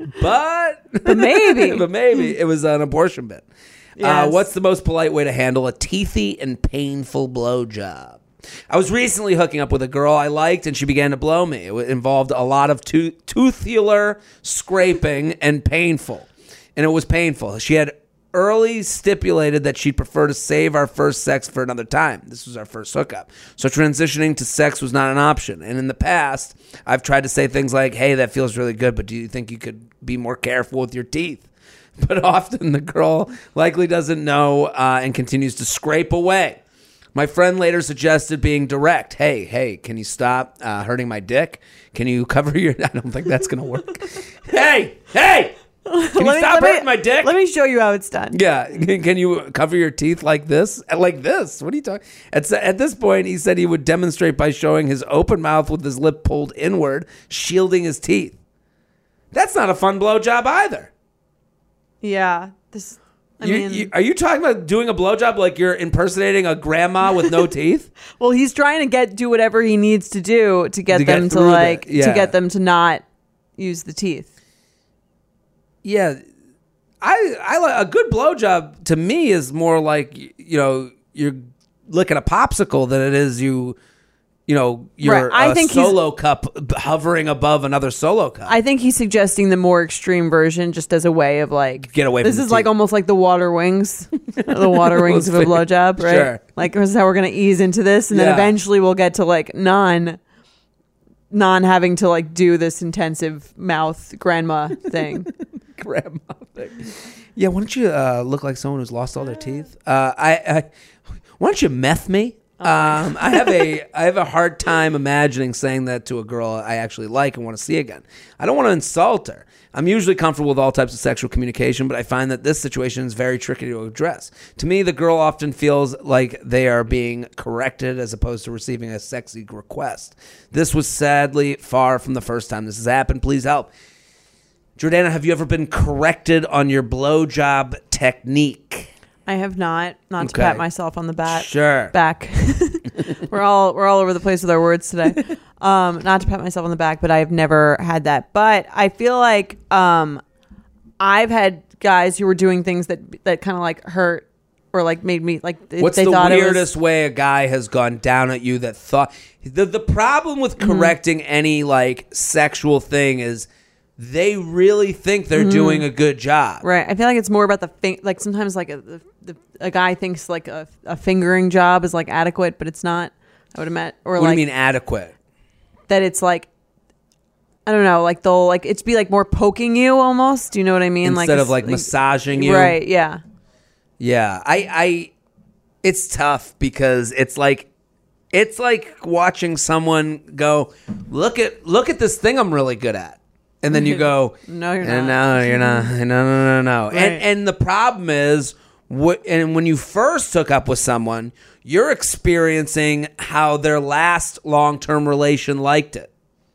but But maybe. but maybe it was an abortion bit. Uh, Yes. what's the most polite way to handle a teethy and painful blowjob? I was recently hooking up with a girl I liked, and she began to blow me. It involved a lot of to- toothular scraping and painful, and it was painful. She had early stipulated that she'd prefer to save our first sex for another time. This was our first hookup. So transitioning to sex was not an option. And in the past, I've tried to say things like, hey, that feels really good, but do you think you could be more careful with your teeth? But often the girl likely doesn't know uh, and continues to scrape away. My friend later suggested being direct. Hey, hey, can you stop uh, hurting my dick? Can you cover your... I don't think that's going to work. Hey, hey! Can you Let me- stop let me- hurting my dick? Let me show you how it's done. Yeah, can can you cover your teeth like this? Like this? What are you talking? At, at this point, he said he would demonstrate by showing his open mouth with his lip pulled inward, shielding his teeth. That's not a fun blowjob either. Yeah. This. I You- mean, you- are you talking about doing a blowjob like you're impersonating a grandma with no teeth? well, he's trying to get do whatever he needs to do to get To get them to through like that, yeah. to get them to not use the teeth. Yeah, I I like a good blowjob to me is more like you know you're licking a popsicle than it is you you know you're Right, I a think he's- solo cup hovering above another solo cup. I think he's suggesting the more extreme version, just as a way of like Get away from This the is like teeth. almost like the water wings, the water wings of a Those fingers. blowjob, right? Sure. Like this is how we're gonna ease into this, and then Yeah. eventually we'll get to like non, non having to like do this intensive mouth grandma thing. grandma thing. Yeah, why don't you uh, look like someone who's lost all their teeth? Uh, I, I why don't you meth me? Um, I have a I have a hard time imagining saying that to a girl I actually like and want to see again. I don't want to insult her. I'm usually comfortable with all types of sexual communication, but I find that this situation is very tricky to address. To me, the girl often feels like they are being corrected as opposed to receiving a sexy request. This was sadly far from the first time this has happened. Please help. Jordana, have you ever been corrected on your blowjob technique? I have not, not to Okay. pat myself on the back. Sure. Back. we're all we're all over the place with our words today. Um, not to pat myself on the back, but I've never had that. But I feel like um, I've had guys who were doing things that that kind of like hurt or like made me like they, What's they the thought weirdest it was, way a guy has gone down at you that thought the the problem with Mm-hmm. correcting any like sexual thing is they really think they're Mm-hmm. doing a good job. right. I feel like it's more about the thing. Like sometimes like a, the, the, a guy thinks like a, a fingering job is like adequate, but it's not. I would imagine, or What like do you mean adequate? that it's like. I don't know, like they'll like it's be like more poking you almost. Do you know what I mean? Instead like of like massaging you, right? Yeah. Yeah, I, I, it's tough because it's like, it's like watching someone go, look at, look at this thing I'm really good at, and then you go, No, you're "Eh, not." no, you're not, no, no, no, no, Right. and and the problem is, what, and when you first hook up with someone, you're experiencing how their last long term relation liked it.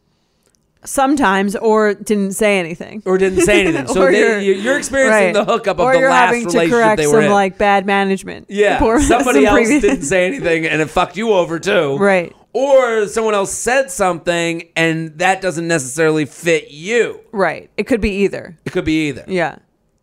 Sometimes, or didn't say anything, Or didn't say anything. So Or they, you're- you're experiencing right. the hookup of or the you're last having to relationship correct they were some in. like bad management. Yeah, Or somebody some else previous- didn't say anything and it fucked you over too. Right. Or someone else said something and that doesn't necessarily fit you. Right. It could be either. It could be either. Yeah.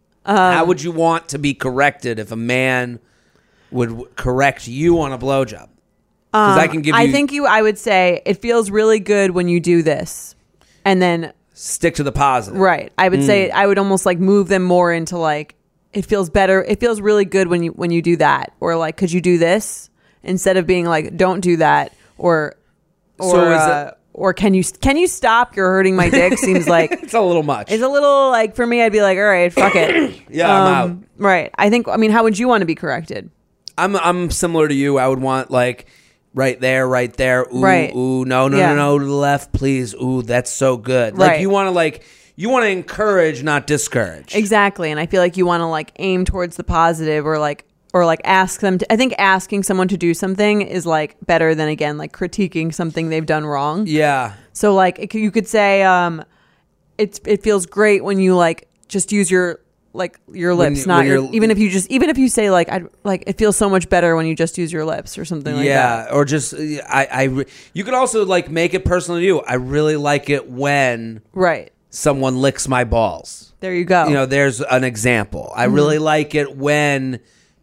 How would you want to be corrected if a man would w- correct you on a blowjob? Because I can give you I think you. I would say it feels really good when you do this, and then stick to the positive. right. I would Mm. say I would almost like move them more into like it feels better. It feels really good when you when you do that, or like could you do this instead of being like don't do that, or or So is uh, it- or can you can you stop? You're hurting my dick. Seems like It's a little much. it's a little like for me. I'd be like, all right, fuck it. Yeah, I'm out. Um, Right. I think. I mean, how would you want to be corrected? I'm I'm similar to you. I would want like right there, right there. Ooh, Right. ooh, no, no, Yeah. no, no, to the left, please. Ooh, that's so good. Like Right. you want to like you want to encourage, not discourage. Exactly. And I feel like you want to like aim towards the positive or like or like ask them to I think asking someone to do something is like better than again like critiquing something they've done wrong. Yeah. So like it, c- you could say um it's it feels great when you like just use your like your When lips you- not when your you're- even if you just even if you say like I like it feels so much better when you just use your lips or something like yeah, that. or just I, I, re- you could also like make it personal to you. I really like it when Right. someone licks my balls. There you go. You know, there's an example. I really like it when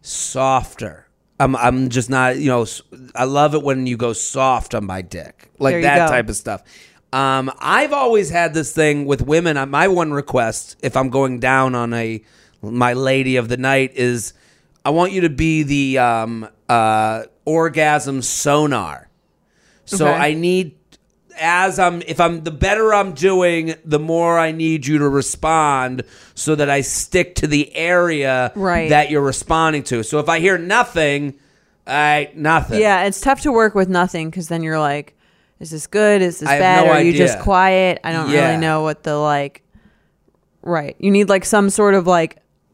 softer. I'm, I'm just not, you know, s- I love it when you go soft on my dick, like There you that go. type of stuff. Um, I've always had this thing with women. uh, My one request, if I'm going down on a my lady of the night, is I want you to be the um, uh, orgasm sonar. So Okay. I need, as I'm, if I'm the better I'm doing, the more I need you to respond, so that I stick to the area Right. that you're responding to. So if I hear nothing, I nothing. Yeah, it's tough to work with nothing because then you're like, is this good? Is this I have bad? no Are you just idea. quiet? I don't Yeah. really know what the like. Right. You need like some sort of like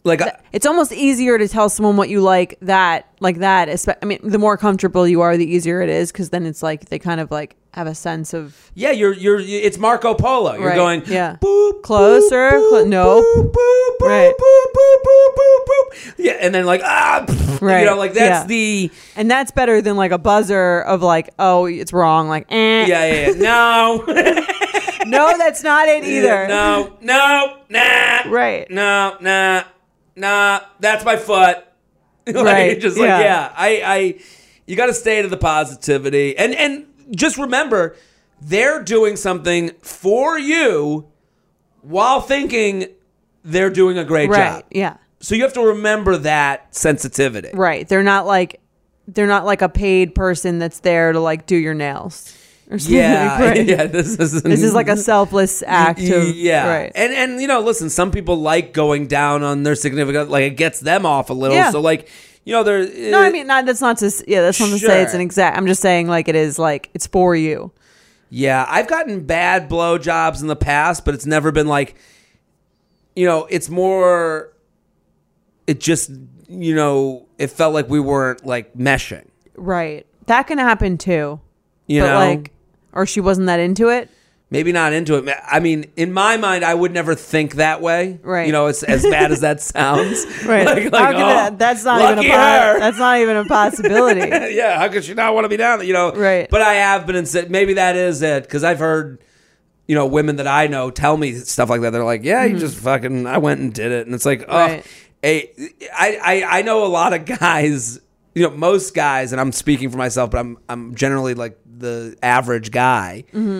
Like, I, it's almost easier to tell someone what you like that like that. espe- I mean, the more comfortable you are, the easier it is, because then it's like they kind of like have a sense of yeah, you're you're it's Marco Polo. You're Right, going yeah. boop, Closer, boop, clo- boop, no. boop, boop, boop, Right. boop, boop, boop, boop, boop. Yeah, and then like ah, pff, Right, you know, like that's yeah. the and that's better than like a buzzer of like, oh, it's wrong, like eh. yeah, yeah, yeah. no, No, that's not it either. no, no, nah, Right. no, nah, nah, that's my foot. like, Right, just like yeah. yeah, I, I, you got to stay to the positivity, and and just remember, they're doing something for you while thinking they're doing a great Right. job. Yeah. So you have to remember that sensitivity. Right. They're not like they're not like a paid person that's there to like do your nails. Or something. Yeah, Right. yeah. This is This is like a selfless act of yeah, Right. and and you know, listen, some people like going down on their significant, like it gets them off a little. Yeah. So like, you know, they're No, I mean not, that's not to s- yeah, that's not to say it's Sure. an exact. I'm just saying like it is like it's for you. yeah. I've gotten bad blowjobs in the past, but it's never been like, you know, it's more. It just, you know, it felt like we weren't like meshing. Right. That can happen too. You but know, like or she wasn't that into it. maybe not into it. I mean, in my mind, I would never think that way. Right. You know, as as bad as that sounds. Right. Like, How like, could oh, that, that's not even a lucky po- her. that's not even a possibility. Yeah, how could she not want to be down there? You know, Right. But I have been in. Maybe that is it, because I've heard, you know, women that I know tell me stuff like that. They're like, "Yeah, you just fucking, I went and did it," and it's like, oh, Right. hey, I, I, I know a lot of guys. You know, most guys, and I'm speaking for myself, but I'm, I'm generally like the average guy.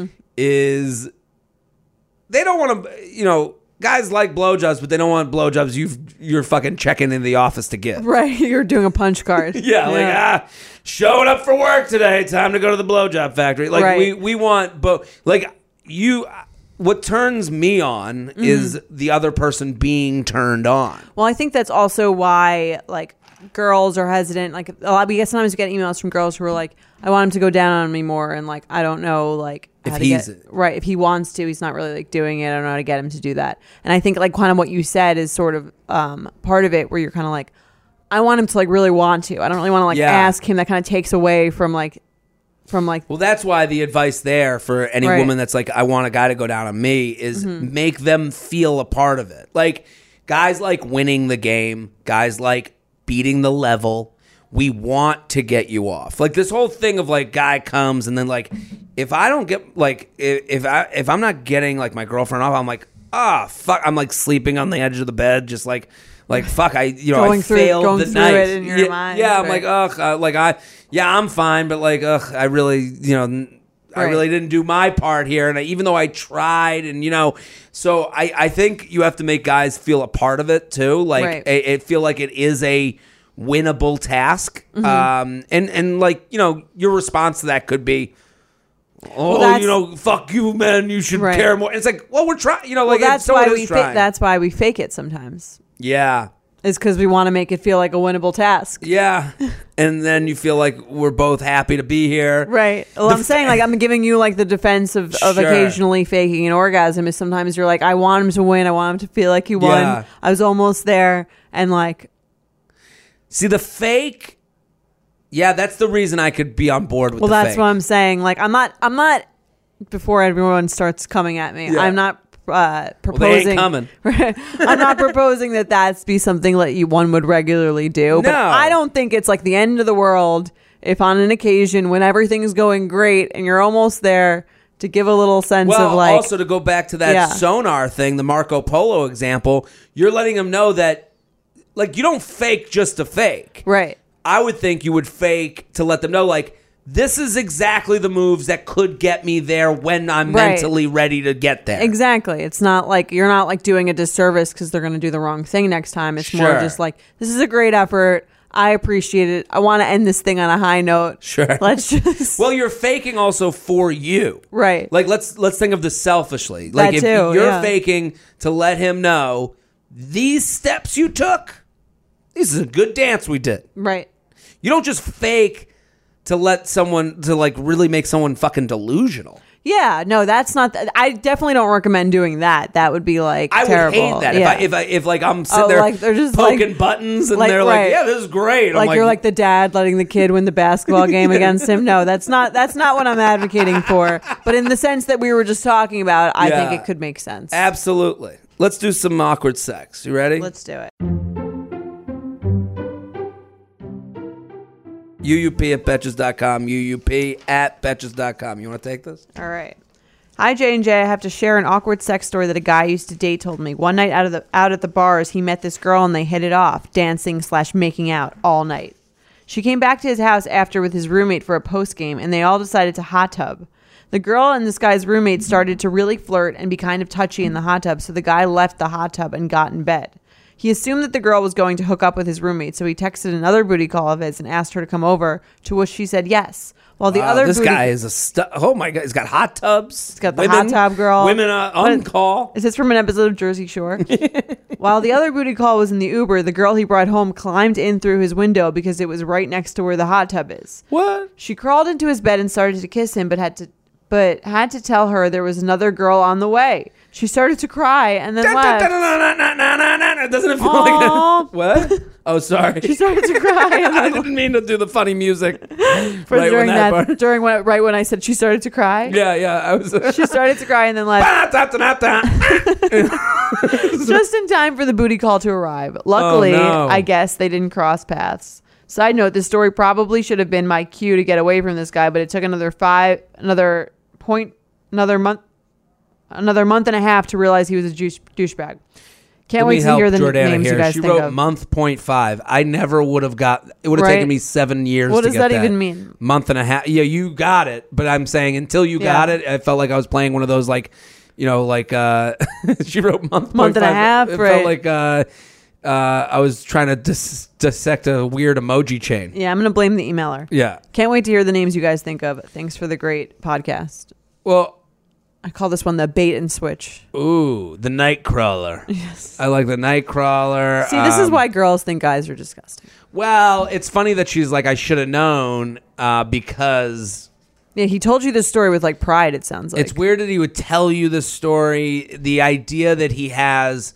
Is they don't want to, you know. Guys like blowjobs, but they don't want blowjobs you've, you're fucking checking in the office to get. Right. You're doing a punch card. Yeah, like ah, showing up for work today. Time to go to the blowjob factory. Like Right. we we want both. Like you, what turns me on Mm-hmm. is the other person being turned on. Well, I think that's also why like girls are hesitant. Like a lot, we get sometimes we get emails from girls who are like, "I want him to go down on me more," and like I don't know, like If how to he's- get right. If he wants to, he's not really like doing it. I don't know how to get him to do that. And I think like kind of what you said is sort of um, part of it, where you're kind of like, I want him to like really want to. I don't really want to like Yeah. ask him. That kind of takes away from like from like Well, that's why the advice there for any Right. woman that's like, I want a guy to go down on me is Mm-hmm. make them feel a part of it. Like guys like winning the game, guys like beating the level. We want to get you off. Like this whole thing of like guy comes and then like if I don't get like if, if I if I'm not getting like my girlfriend off, I'm like, ah, fuck. I'm like sleeping on the edge of the bed, just like like fuck. I you know Going I through- failed going the through night. it in your yeah, mind, yeah, I'm right. like ugh, uh, like I yeah, I'm fine, but like ugh, I really you know. n- I Right. really didn't do my part here, and I, even though I tried, and you know, so I, I think you have to make guys feel a part of it too. Like Right. it, it feel like it is a winnable task, Mm-hmm. um, and and like you know, your response to that could be, oh, that's- you know, fuck you, man, you should Right. care more. It's like, well, we're trying, you know, like well, that's someone why is we fa- trying. that's why we fake it sometimes. yeah. Is because we want to make it feel like a winnable task. Yeah, and then you feel like we're both happy to be here. Right. Well, The I'm f- saying like I'm giving you like the defense of, of Sure. occasionally faking an orgasm is sometimes you're like, I want him to win. I want him to feel like he won. Yeah. I was almost there. And like, See the fake. Yeah, that's the reason I could be on board with well, the that's fake. what I'm saying. Like, I'm not, I'm not, before everyone starts coming at me, Yeah. I'm not uh, Well, they proposing. ain't coming. I'm not proposing that that's be something that you one would regularly do. But No. I don't think it's like the end of the world if on an occasion when everything's going great and you're almost there to give a little sense Well, of like, also to go back to that Yeah. sonar thing, the Marco Polo example, you're letting them know that, like, you don't fake just to fake. right. I would think you would fake to let them know, like, this is exactly the moves that could get me there when I'm Right. mentally ready to get there. Exactly. It's not like you're not like doing a disservice because they're going to do the wrong thing next time. It's more Sure. just like, this is a great effort. I appreciate it. I want to end this thing on a high note. Sure. Let's just. Well, you're faking also for you. Right. Like let's let's think of this selfishly. Like That if too, you're yeah. faking to let him know these steps you took, this is a good dance we did. Right. You don't just fake to let someone to like really make someone fucking delusional. Yeah, no, that's not. Th- I definitely don't recommend doing that. That would be like I terrible. would hate that Yeah. if I if I if like I'm sitting Oh, there like they're just, poking like- buttons and like, they're like, right. yeah, this is great. I'm like, you're like the dad letting the kid win the basketball game against him. No, that's not. That's not what I'm advocating for. But in the sense that we were just talking about, I Yeah. think it could make sense. absolutely. Let's do some awkward sex. You ready? Let's do it. U U P at Betches dot com. U U P at Betches dot com. You want to take this? All right. Hi, J and J. I have to share an awkward sex story that a guy I used to date told me. One night out of the out at the bars, he met this girl and they hit it off, dancing slash making out all night. She came back to his house after with his roommate for a post game, and they all decided to hot tub. The girl and this guy's roommate started to really flirt and be kind of touchy in the hot tub, so the guy left the hot tub and got in bed. He assumed that the girl was going to hook up with his roommate, so he texted another booty call of his and asked her to come over, to which she said yes. While the Wow, other this booty- guy is a stu- oh my god, he's got hot tubs. He's got the hot tub girl. Women uh, on What- call. Is this from an episode of Jersey Shore? While the other booty call was in the Uber, the girl he brought home climbed in through his window because it was right next to where the hot tub is. What? She crawled into his bed and started to kiss him, but had to but had to tell her there was another girl on the way. She started to cry and then left. Doesn't it feel Aw. like a, what? Oh, sorry. She started to cry and I then didn't mean to do the funny music. for right when during that that, part- during when right when I said she started to cry. Yeah, yeah. I was. She started to cry and then left. Just in time for the booty call to arrive. Luckily, Oh, no. I guess they didn't cross paths. Side note, this story probably should have been my cue to get away from this guy, but it took another five, another point, another month, another month and a half to realize he was a douche, douchebag. Can't Let wait me to help hear the Jordana names here. you guys She think wrote of. month point five. I never would have got. It would have Right. taken me seven years. What to does get that even mean? Month and a half. Yeah, you got it. But I'm saying until you Yeah. got it, I felt like I was playing one of those like, you know, like uh, she wrote month Month and a five. half, It right. felt like uh, uh, I was trying to dis- dissect a weird emoji chain. Yeah, I'm going to blame the emailer. Yeah. Can't wait to hear the names you guys think of. Thanks for the great podcast. Well. I call this one the bait and switch. Ooh, the Nightcrawler. Yes. I like the Nightcrawler. See, this is Um, why girls think guys are disgusting. Well, it's funny that she's like, I should have known uh, because Yeah, he told you this story with like pride, it sounds like. it's weird that he would tell you this story. The idea that he has,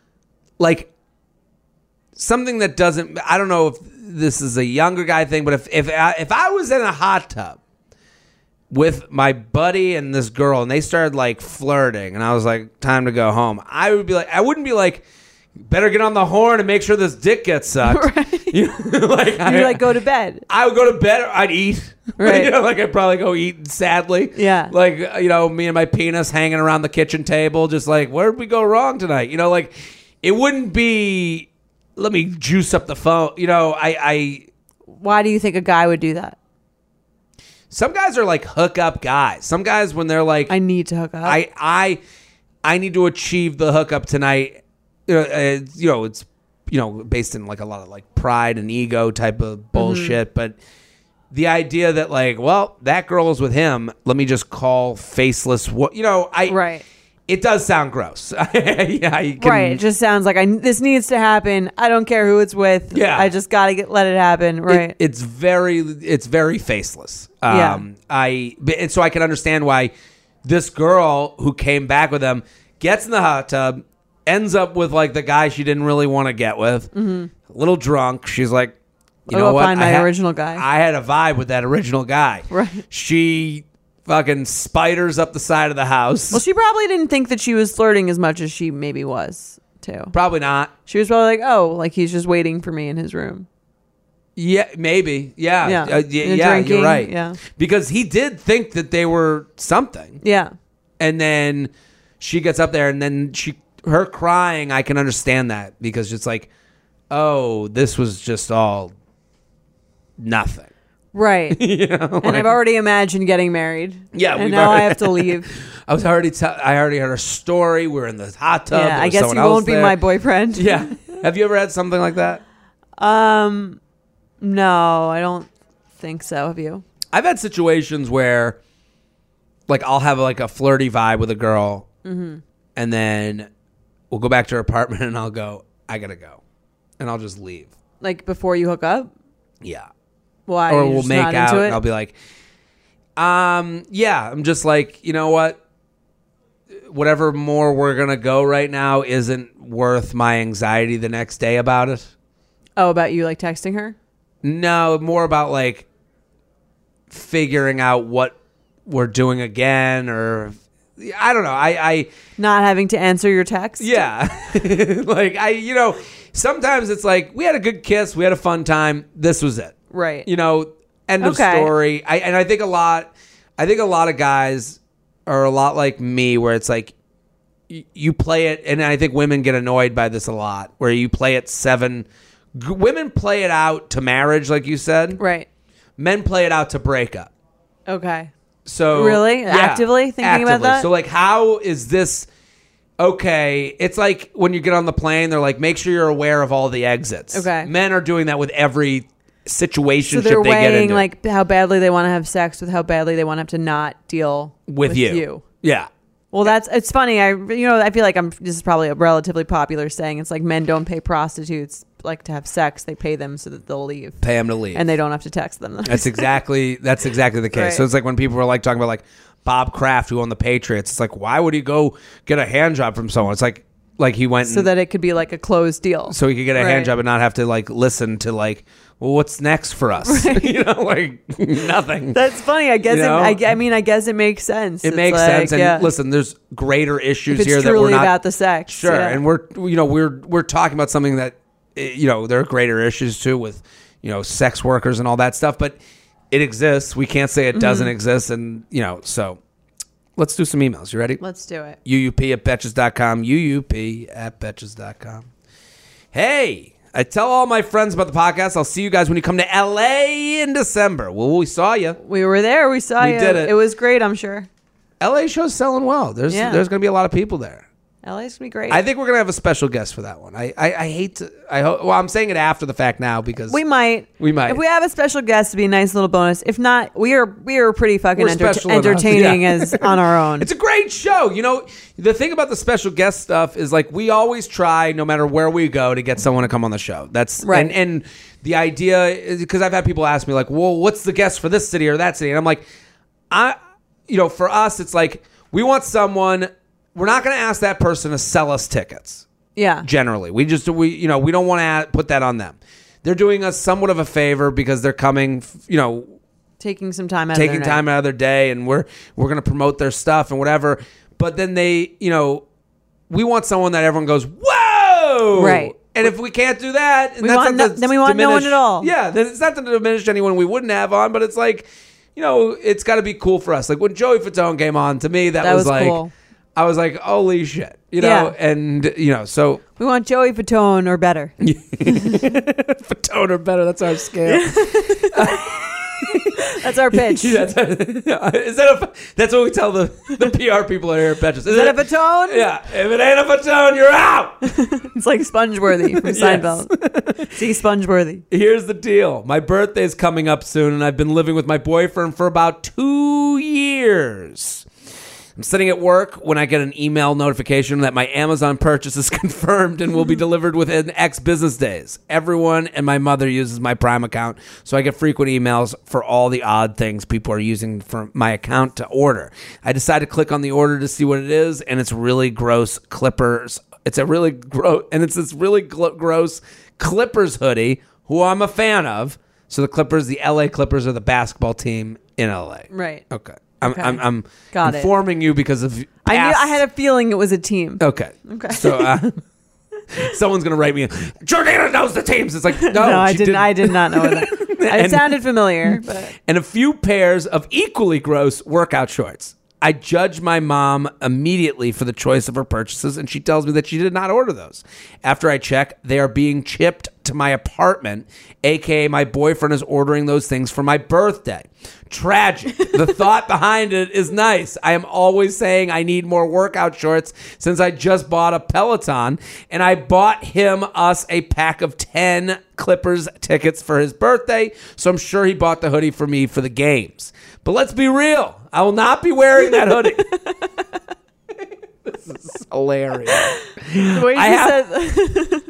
like, something that doesn't. I don't know if this is a younger guy thing, but if if I, if I was in a hot tub with my buddy and this girl, and they started like flirting, and I was like, time to go home, I would be like, I wouldn't be like, better get on the horn and make sure this dick gets sucked. Right. You know, like, You like go to bed. I would go to bed. Or I'd eat. Right. You know, like I'd probably go eat sadly. Yeah. Like, you know, me and my penis hanging around the kitchen table, just like, where did we go wrong tonight? You know, like, it wouldn't be, let me juice up the phone. You know, I, I, Why do you think a guy would do that? some guys are like hookup guys. Some guys, when they're like, I need to hook up. I, I, I need to achieve the hookup tonight. You know, uh, you know, it's, you know, based in like a lot of like pride and ego type of bullshit. But the idea that like, well, that girl is with him. Let me just call faceless. What, you know, I, Right. It does sound gross. Yeah, you can, Right. It just sounds like I this needs to happen. I don't care who it's with. Yeah. I just gotta get let it happen. it- Right. it's very, it's very faceless. Yeah. Um, I, and so I can understand why this girl who came back with him gets in the hot tub, ends up with like the guy she didn't really want to get with, Mm-hmm. a little drunk. She's like, you I'll know go what? find my I had- original guy. I had a vibe with that original guy. Right. She fucking spiders up the side of the house. Well, she probably didn't think that she was flirting as much as she maybe was too. Probably not. She was probably like, "Oh, like he's just waiting for me in his room." Yeah, maybe. Yeah. Yeah. Uh, y- And yeah, drinking, you're right. yeah. Because he did think that they were something. Yeah. And then she gets up there and then she her crying, I can understand that because it's like, oh, this was just all nothing. Right. You know, And like- I've already imagined getting married. Yeah, And we've now I already- have to leave. I was already t- I already heard a story. We're in the hot tub. Yeah. There I was guess someone you else won't be there. my boyfriend. Yeah. Have you ever had something like that? Um. No, I don't think so. Have you? I've had situations where, like, I'll have like a flirty vibe with a girl, Mm-hmm. and then we'll go back to her apartment, and I'll go, I gotta go, and I'll just leave. Like before you hook up? Yeah. Why? Or You're we'll just make not out, into and it? I'll be like, Um, yeah, I'm just like, you know what? Whatever more we're going to go right now isn't worth my anxiety the next day about it. Oh, about you like texting her? No, more about like figuring out what we're doing again, or I don't know. I, I Not having to answer your text? yeah. Like I, you know, sometimes it's like we had a good kiss. We had a fun time. This was it. Right. You know, end of Okay. story. I, and I think a lot, I think a lot of guys are a lot like me, where it's like y- you play it, and I think women get annoyed by this a lot, where you play it seven. G- women play it out to marriage, like you said. Right. Men play it out to breakup. Okay. So Really? yeah, Actively thinking about that? So like, how is this? Okay, it's like when you get on the plane, they're like, make sure you're aware of all the exits. Okay. Men are doing that with every situation So they're they get weighing into. like how badly they want to have sex with how badly they want to have to not deal with, with you. you. Yeah. Well, that's it's funny. I you know I feel like I'm. This is probably a relatively popular saying. It's like men don't pay prostitutes like to have sex. They pay them so that they'll leave, Pay them to leave. and they don't have to text them. That's exactly that's exactly the case. Right. So it's like when people were like talking about like Bob Kraft, who owned the Patriots. It's like, why would he go get a hand job from someone? It's like like he went so and, that it could be like a closed deal. so he could get a Right. hand job and not have to like listen to like, well, what's next for us? you know, like nothing. That's funny. I guess You it, know? I, I mean I guess it makes sense. It It's makes like, sense. And yeah. listen, there's greater issues if it's here that truly we're not about the sex. Sure, yeah. and we're you know we're we're talking about something that eh, you know there are greater issues too with you know sex workers and all that stuff, but it exists. We can't say it Mm-hmm. doesn't exist, and you know so let's do some emails. You ready? Let's do it. U U P at betches dot com. U U P at betches dot com. Hey, I tell all my friends about the podcast. I'll see you guys when you come to L A in December. Well, we saw you. We were there. We saw We you. did it. It was great. I'm sure. L A show's selling well. There's Yeah. there's going to be a lot of people there. L A's gonna be great. I think we're gonna have a special guest for that one. I, I, I hate to. I hope. Well, I'm saying it after the fact now because we might. We might. If we have a special guest, it'd be a nice little bonus. If not, we are we are pretty fucking We're enter- special enough. entertaining Yeah. as on our own. It's a great show. You know, the thing about the special guest stuff is like we always try, no matter where we go, to get someone to come on the show. That's Right. And, and the idea is because I've had people ask me like, "Well, what's the guest for this city or that city?" And I'm like, I, you know, for us, it's like we want someone. We're not going to ask that person to sell us tickets. yeah. Generally, we just we you know we don't want to put that on them. They're doing us somewhat of a favor because they're coming, you know, Taking some time out taking of their time night. out of their day, and we're we're going to promote their stuff and whatever. But then they, you know, we want someone that everyone goes, whoa, Right. And if we can't do that, and We that's want not no- to then we want no one diminish- at all. Yeah, then it's not to diminish anyone we wouldn't have on, but it's like, you know, it's got to be cool for us. Like when Joey Fatone came on, to me that, That was, was like, cool. I was like, holy shit, you know, Yeah. and you know, so. We want Joey Fatone or better. Fatone or better. That's our scale. That's our pitch. that's, is that a, that's what we tell the, the P R people here at Betches. Is, Is that it a Fatone? Yeah. If it ain't a Fatone, you're out. It's like Spongeworthy from Seinfeld. See Spongeworthy. Here's the deal. My birthday's coming up soon, and I've been living with my boyfriend for about two years. I'm sitting at work when I get an email notification that my Amazon purchase is confirmed and will be delivered within X business days. Everyone and my mother uses my Prime account, so I get frequent emails for all the odd things people are using for my account to order. I decide to click on the order to see what it is, and it's really gross Clippers. It's a really gross, and it's this really gl- gross Clippers hoodie, who I'm a fan of. So the Clippers, the L A Clippers, are the basketball team in L A. Right. Okay. I'm Okay. I'm, I'm Got it. informing you because of I knew past- I had a feeling it was a team. Okay. Okay. So uh, someone's gonna write me. Jordana knows the teams. It's like no, no, I she didn't. I did not know that. It And- sounded familiar, but and a few pairs of equally gross workout shorts. I judge my mom immediately for the choice of her purchases, and she tells me that she did not order those. After I check, they are being shipped to my apartment, aka my boyfriend is ordering those things for my birthday. Tragic. The thought behind it is nice. I am always saying I need more workout shorts since I just bought a Peloton, and I bought him us a pack of ten Clippers tickets for his birthday, so I'm sure he bought the hoodie for me for the games. But let's be real. I will not be wearing that hoodie. This is hilarious. the way I you have- said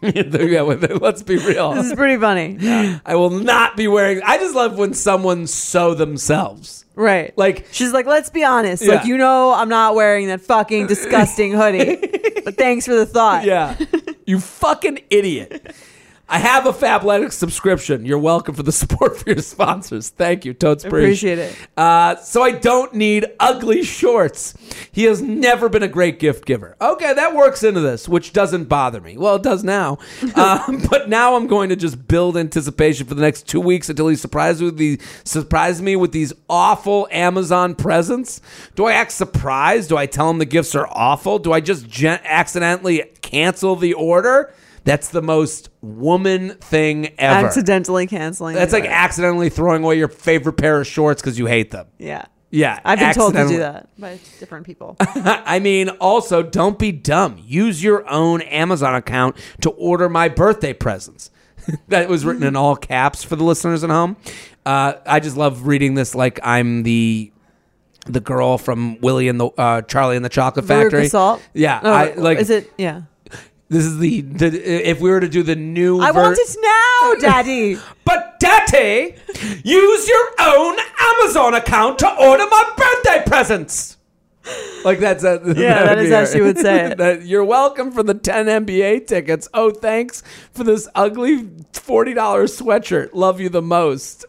Yeah, let's be real. This is pretty funny. Yeah. I will not be wearing. I just love when someone so themselves. Right. Like she's like, let's be honest. Yeah. Like, you know, I'm not wearing that fucking disgusting hoodie. But thanks for the thought. Yeah. You fucking idiot. I have a Fabletics subscription. You're welcome for the support for your sponsors. Thank you, Totes Breach. Appreciate it. Uh, so I don't need ugly shorts. He has never been a great gift giver. Okay, that works into this, which doesn't bother me. Well, it does now. um, but now I'm going to just build anticipation for the next two weeks until he surprises me with these, surprise me with these awful Amazon presents. Do I act surprised? Do I tell him the gifts are awful? Do I just gen- accidentally cancel the order? That's the most woman thing ever. Accidentally canceling. That's like accidentally throwing away your favorite pair of shorts because you hate them. Yeah. Yeah. I've been told to do that by different people. I mean, also, don't be dumb. Use your own Amazon account to order my birthday presents. That was written in all caps for the listeners at home. Uh, I just love reading this like I'm the the girl from Willie and the uh, Charlie and the Chocolate Factory. Veruca Salt? Yeah. Oh, I, like, is it? Yeah. This is the, the if we were to do the new I ver- want it now, Daddy. But Daddy, use your own Amazon account to order my birthday presents. Like that's a, Yeah, that is how she would say it. That, you're welcome for the ten N B A tickets. Oh, thanks for this ugly forty dollars sweatshirt. Love you the most.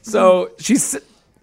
So she's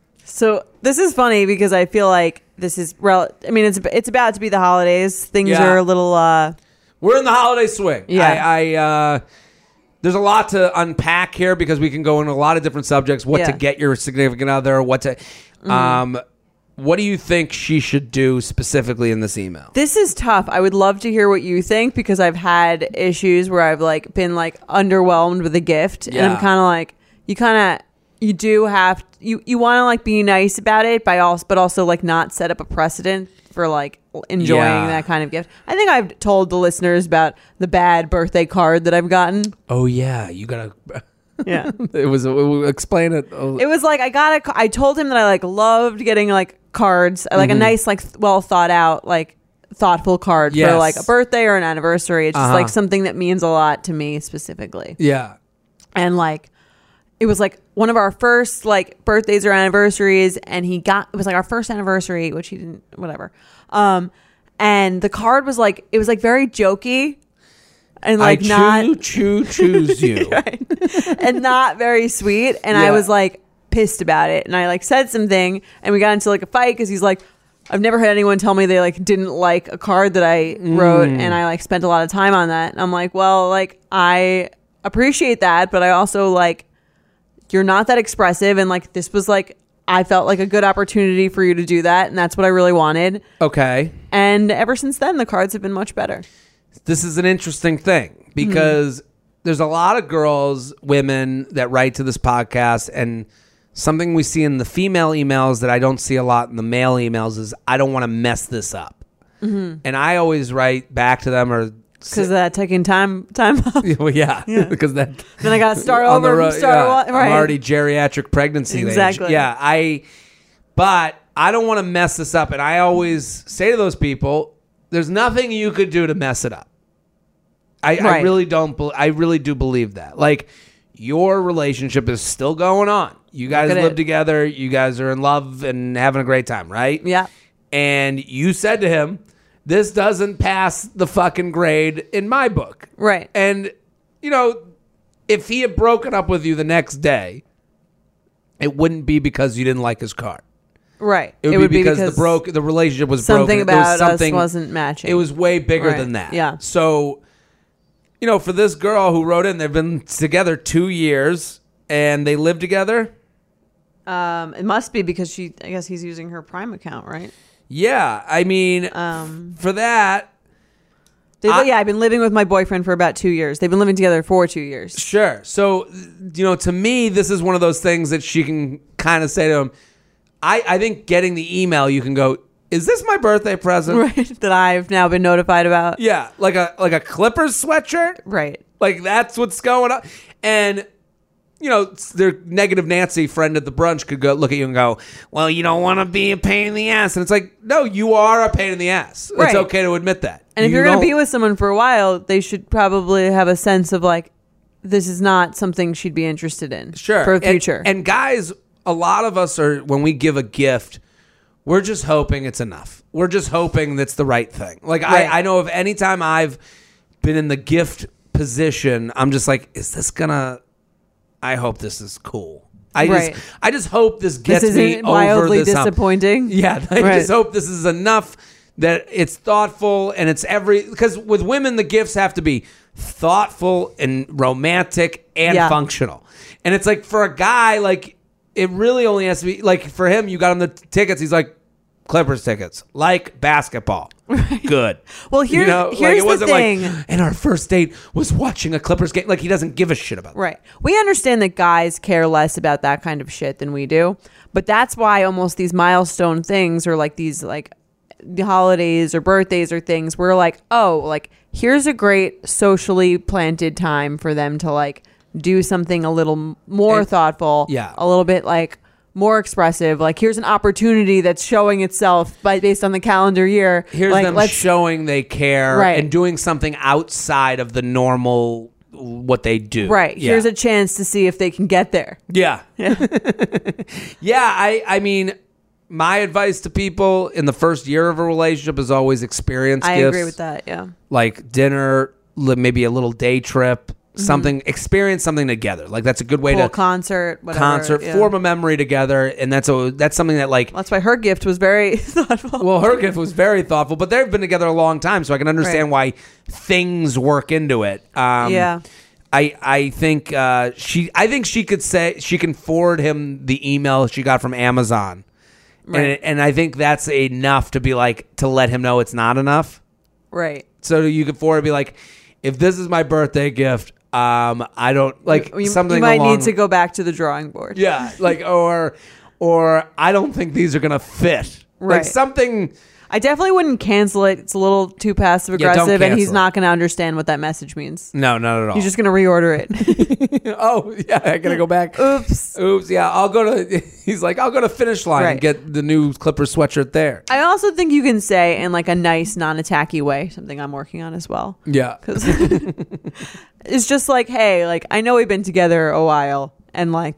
So this is funny because I feel like this is rel- I mean, it's it's about to be the holidays. Things Yeah. are a little. Uh, We're in the holiday swing. Yeah. I, I uh, there's a lot to unpack here because we can go into a lot of different subjects. What Yeah. to get your significant other. What to. Mm-hmm. Um, what do you think she should do specifically in this email? This is tough. I would love to hear what you think because I've had issues where I've like been like underwhelmed with a gift, and Yeah. I'm kind of like, you kind of you do have you you want to like be nice about it, by also but also like not set up a precedent for like enjoying Yeah. that kind of gift. I think I've told the listeners about the bad birthday card that I've gotten. Oh yeah, you gotta. Yeah. It was. A, explain it. It was like I got a. I told him that I like loved getting like cards, like Mm-hmm. a nice, like th- well thought out, like thoughtful card Yes. for like a birthday or an anniversary. It's just Uh-huh. like something that means a lot to me specifically. Yeah. And like, it was like one of our first like birthdays or anniversaries, and he got it was like our first anniversary, which he didn't whatever. Um, and the card was like it was like very jokey. And like I not choo choo choose you. right. and not very sweet. And Yeah. I was like pissed about it. And I like said something, and we got into like a fight because he's like, I've never had anyone tell me they like didn't like a card that I wrote, Mm. and I like spent a lot of time on that. And I'm like, well, like I appreciate that, but I also like you're not that expressive, and like this was like I felt like a good opportunity for you to do that, and that's what I really wanted. Okay. And ever since then, the cards have been much better. This is an interesting thing because mm. there's a lot of girls, women that write to this podcast, and something we see in the female emails that I don't see a lot in the male emails is I don't want to mess this up. Mm-hmm. And I always write back to them or because of that taking time time off. well, yeah, Yeah. because that Then I got to start on the over. road, Start yeah, wa- right. I'm already geriatric pregnancy age. Exactly. Yeah, I. But I don't want to mess this up, and I always say to those people, "There's nothing you could do to mess it up." I, I Right. really don't. be- I really do believe that. Like your relationship is still going on. You guys Look at live it. together. You guys are in love and having a great time, right? Yeah. And you said to him, "This doesn't pass the fucking grade in my book." Right. And, you know, if he had broken up with you the next day, it wouldn't be because you didn't like his card. Right. It would, be, because the broke the relationship was something broken. There about was something, us wasn't matching. It was way bigger Right. than that. Yeah. So, you know, for this girl who wrote in, they've been together two years and they live together. Um, it must be because she. I guess he's using her Prime account, right? Yeah. I mean, Um, for that, they, I- yeah, I've been living with my boyfriend for about two years. They've been living together for two years. sure. So, you know, to me, this is one of those things that she can kind of say to him. I, I think getting the email, you can go, is this my birthday present? Right. That I've now been notified about. Yeah. Like a like a Clippers sweatshirt. Right. Like that's what's going on. And, you know, their negative Nancy friend at the brunch could go look at you and go, well, you don't want to be a pain in the ass. And it's like, no, you are a pain in the ass. Right. It's okay to admit that. And if you you're going don't- to be with someone for a while, they should probably have a sense of like, this is not something she'd be interested in Sure. for the And- future. And, guys, a lot of us are, when we give a gift, we're just hoping it's enough. We're just hoping that's the right thing. Like, Right. I, I know of any time I've been in the gift position, I'm just like, is this going to, I hope this is cool. I Right. just, I just hope this gets this me isn't over wildly this hump. disappointing. Yeah, I Right. just hope this is enough that it's thoughtful and it's every, because with women, the gifts have to be thoughtful and romantic and Yeah. functional. And it's like for a guy, like it really only has to be like for him, you got him the t- tickets. He's like, Clippers tickets, like basketball. Good. Well, here- you know, like, here's it the wasn't thing. like, and our first date was watching a Clippers game. Like he doesn't give a shit about that. Right. We understand that guys care less about that kind of shit than we do. But that's why almost these milestone things or like these like the holidays or birthdays or things, we're like, oh, like here's a great socially planted time for them to like do something a little m- more And- thoughtful. yeah. A little bit like more expressive. Like here's an opportunity that's showing itself by based on the calendar year. Here's like, them let's showing they care Right. and doing something outside of the normal what they do. right. Yeah. Here's a chance to see if they can get there. Yeah. Yeah, I I mean, my advice to people in the first year of a relationship is always experience I gifts. agree with that. Yeah. Like dinner, li- maybe a little day trip, something, experience something together. Like that's a good way Cool to concert, whatever. concert, yeah. form a memory together, and that's a that's something that like That's why her gift was very thoughtful. well, her gift was very thoughtful, but they've been together a long time, so I can understand why things work into it. Um, Yeah. I I think uh, she I think she could say she can forward him the email she got from Amazon, Right. and and I think that's enough to be like to let him know it's not enough. Right. So you could forward and be like, if this is my birthday gift, um, I don't like You, something. you might along, need to go back to the drawing board. yeah, like or or I don't think these are gonna fit. Like Right. something. I definitely wouldn't cancel it. It's a little too passive Yeah, don't aggressive, and he's cancel not going to understand what that message means. No, not at all. He's just going to reorder it. oh yeah, I gotta go back. Oops. Oops. Yeah, I'll go to. He's like, I'll go to Finish Line and Right. get the new Clippers sweatshirt there. I also think you can say in like a nice, non-attacky way, something I'm working on as well. Yeah. Because it's just like, hey, like I know we've been together a while, and like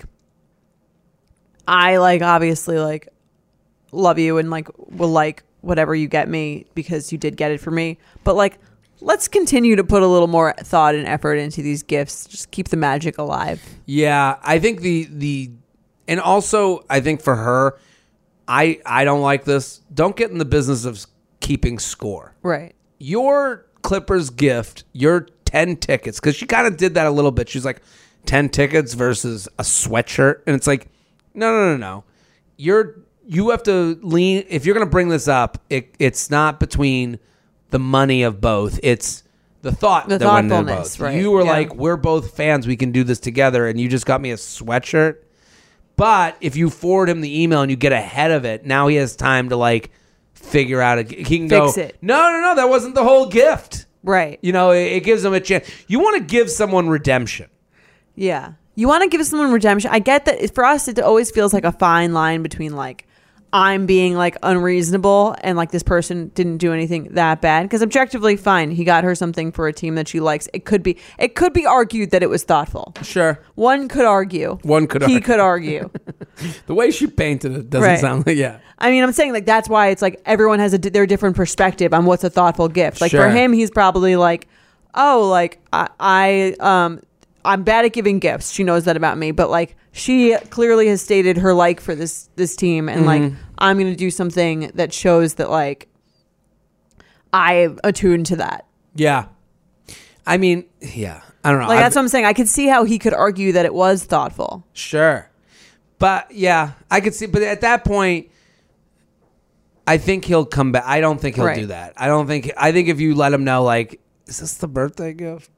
I like obviously like love you and like will like whatever you get me because you did get it for me. But like, let's continue to put a little more thought and effort into these gifts. Just keep the magic alive. Yeah, I think the the, and also I think for her, I I don't like this. Don't get in the business of keeping score. Right. Your Clippers gift, your ten tickets, because she kind of did that a little bit. She's like, ten tickets versus a sweatshirt, and it's like, no, no, no, no. You're you have to lean. If you're going to bring this up, it, it's not between the money of both. It's the thought The that went into thoughtfulness, both. right, You were yeah. like, we're both fans. We can do this together, and you just got me a sweatshirt. But if you forward him the email and you get ahead of it, now he has time to like figure out. A, he can Fix go. it. No, no, no. That wasn't the whole gift. Right. You know, it, it gives them a chance. You want to give someone redemption. Yeah. You want to give someone redemption. I get that for us, it always feels like a fine line between like, I'm being like unreasonable and like this person didn't do anything that bad, because objectively fine, he got her something for a team that she likes. It could be it could be argued that it was thoughtful. Sure. One could argue. One could he argue. could argue. The way she painted it doesn't Right. sound like, yeah. I mean, I'm saying like that's why it's like everyone has a their different perspective on what's a thoughtful gift. Like Sure. for him, he's probably like, oh, like I, I um I'm bad at giving gifts. She knows that about me, but like she clearly has stated her like for this this team, and like I'm going to do something that shows that like I attuned to that. Yeah. I mean, yeah. I don't know. Like I've- that's what I'm saying. I could see how he could argue that it was thoughtful. Sure. But yeah, I could see. But at that point, I think he'll come back. I don't think he'll Right. do that. I don't think. I think if you let him know, like, is this the birthday gift?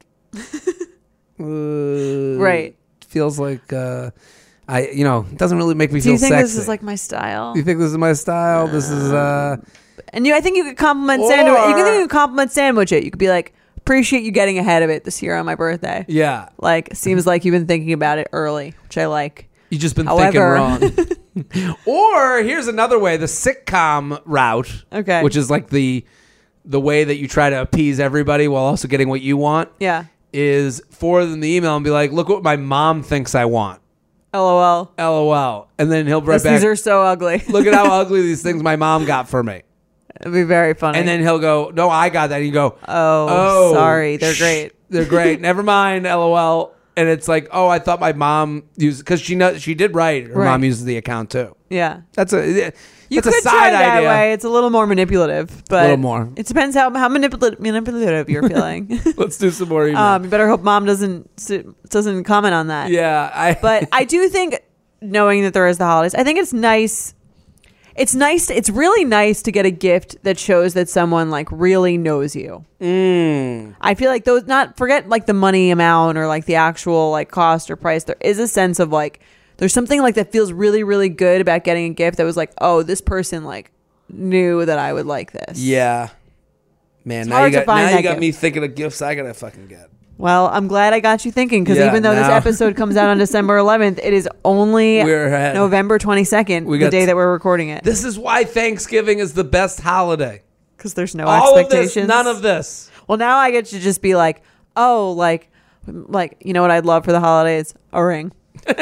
uh, Right. Feels like, uh, I, you know, it doesn't really make me Do feel you think sexy. this is like my style? You think this is my style? This is, uh, And you, I think you could compliment sandwich. You can Or- think you could compliment sandwich it. You could be like, appreciate you getting ahead of it this year on my birthday. Yeah. Like, seems like you've been thinking about it early, which I like. You've just been However, thinking wrong. Or here's another way, the sitcom route. Okay. Which is like the the way that you try to appease everybody while also getting what you want. Yeah. Is forward them the email and be like, look what my mom thinks I want. LOL. LOL. And then he'll write back, These are so ugly. look at how ugly these things my mom got for me. It'd be very funny. And then he'll go, no, I got that. And you go, oh, oh sorry. They're sh- great. They're great. Never mind. LOL. And it's like, oh, I thought my mom used, because she knows she did write. Her Right. mom uses the account too. Yeah. That's a You that's a could side try that idea. way. It's a little more manipulative, but A little more. It depends how how manipul- manipulative you're feeling. Let's do some more email. um, you better hope mom doesn't doesn't comment on that. yeah, I. But I do think, knowing that there is the holidays, I think it's nice. It's nice. It's really nice to get a gift that shows that someone like really knows you. Mm. I feel like those, not forget like the money amount or like the actual like cost or price. There is a sense of like, there's something like that feels really, really good about getting a gift that was like, oh, this person like knew that I would like this. Yeah, man. It's now hard you to got find now that you got gift. me thinking of gifts I gotta fucking get. Well, I'm glad I got you thinking, because Yeah, even though this now- episode comes out on December eleventh, it is only We're ahead. November twenty-second, We the got- day that we're recording it. This is why Thanksgiving is the best holiday. Because there's no All of expectations. this, none of this. Well, now I get to just be like, oh, like, like you know what I'd love for the holidays? A ring.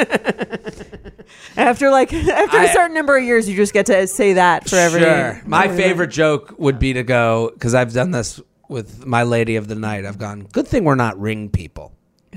After like after a I- certain number of years, you just get to say that for every. Sure. My every- favorite joke would be to go, because I've done this with my lady of the night. I've gone, good thing we're not ring people.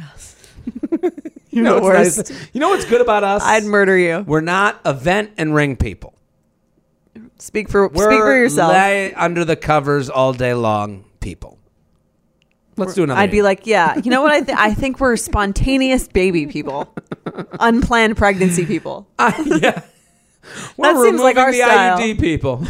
You're You know, the what's worst. nice? You know what's good about us? I'd murder you. We're not event and ring people. Speak for We're speak for yourself. lay under the covers all day long people. Let's do another. I'd be email. like, yeah, you know what? I think I think we're spontaneous baby people, unplanned pregnancy people. Uh, yeah. We're That seems like removing our the style. I U D people.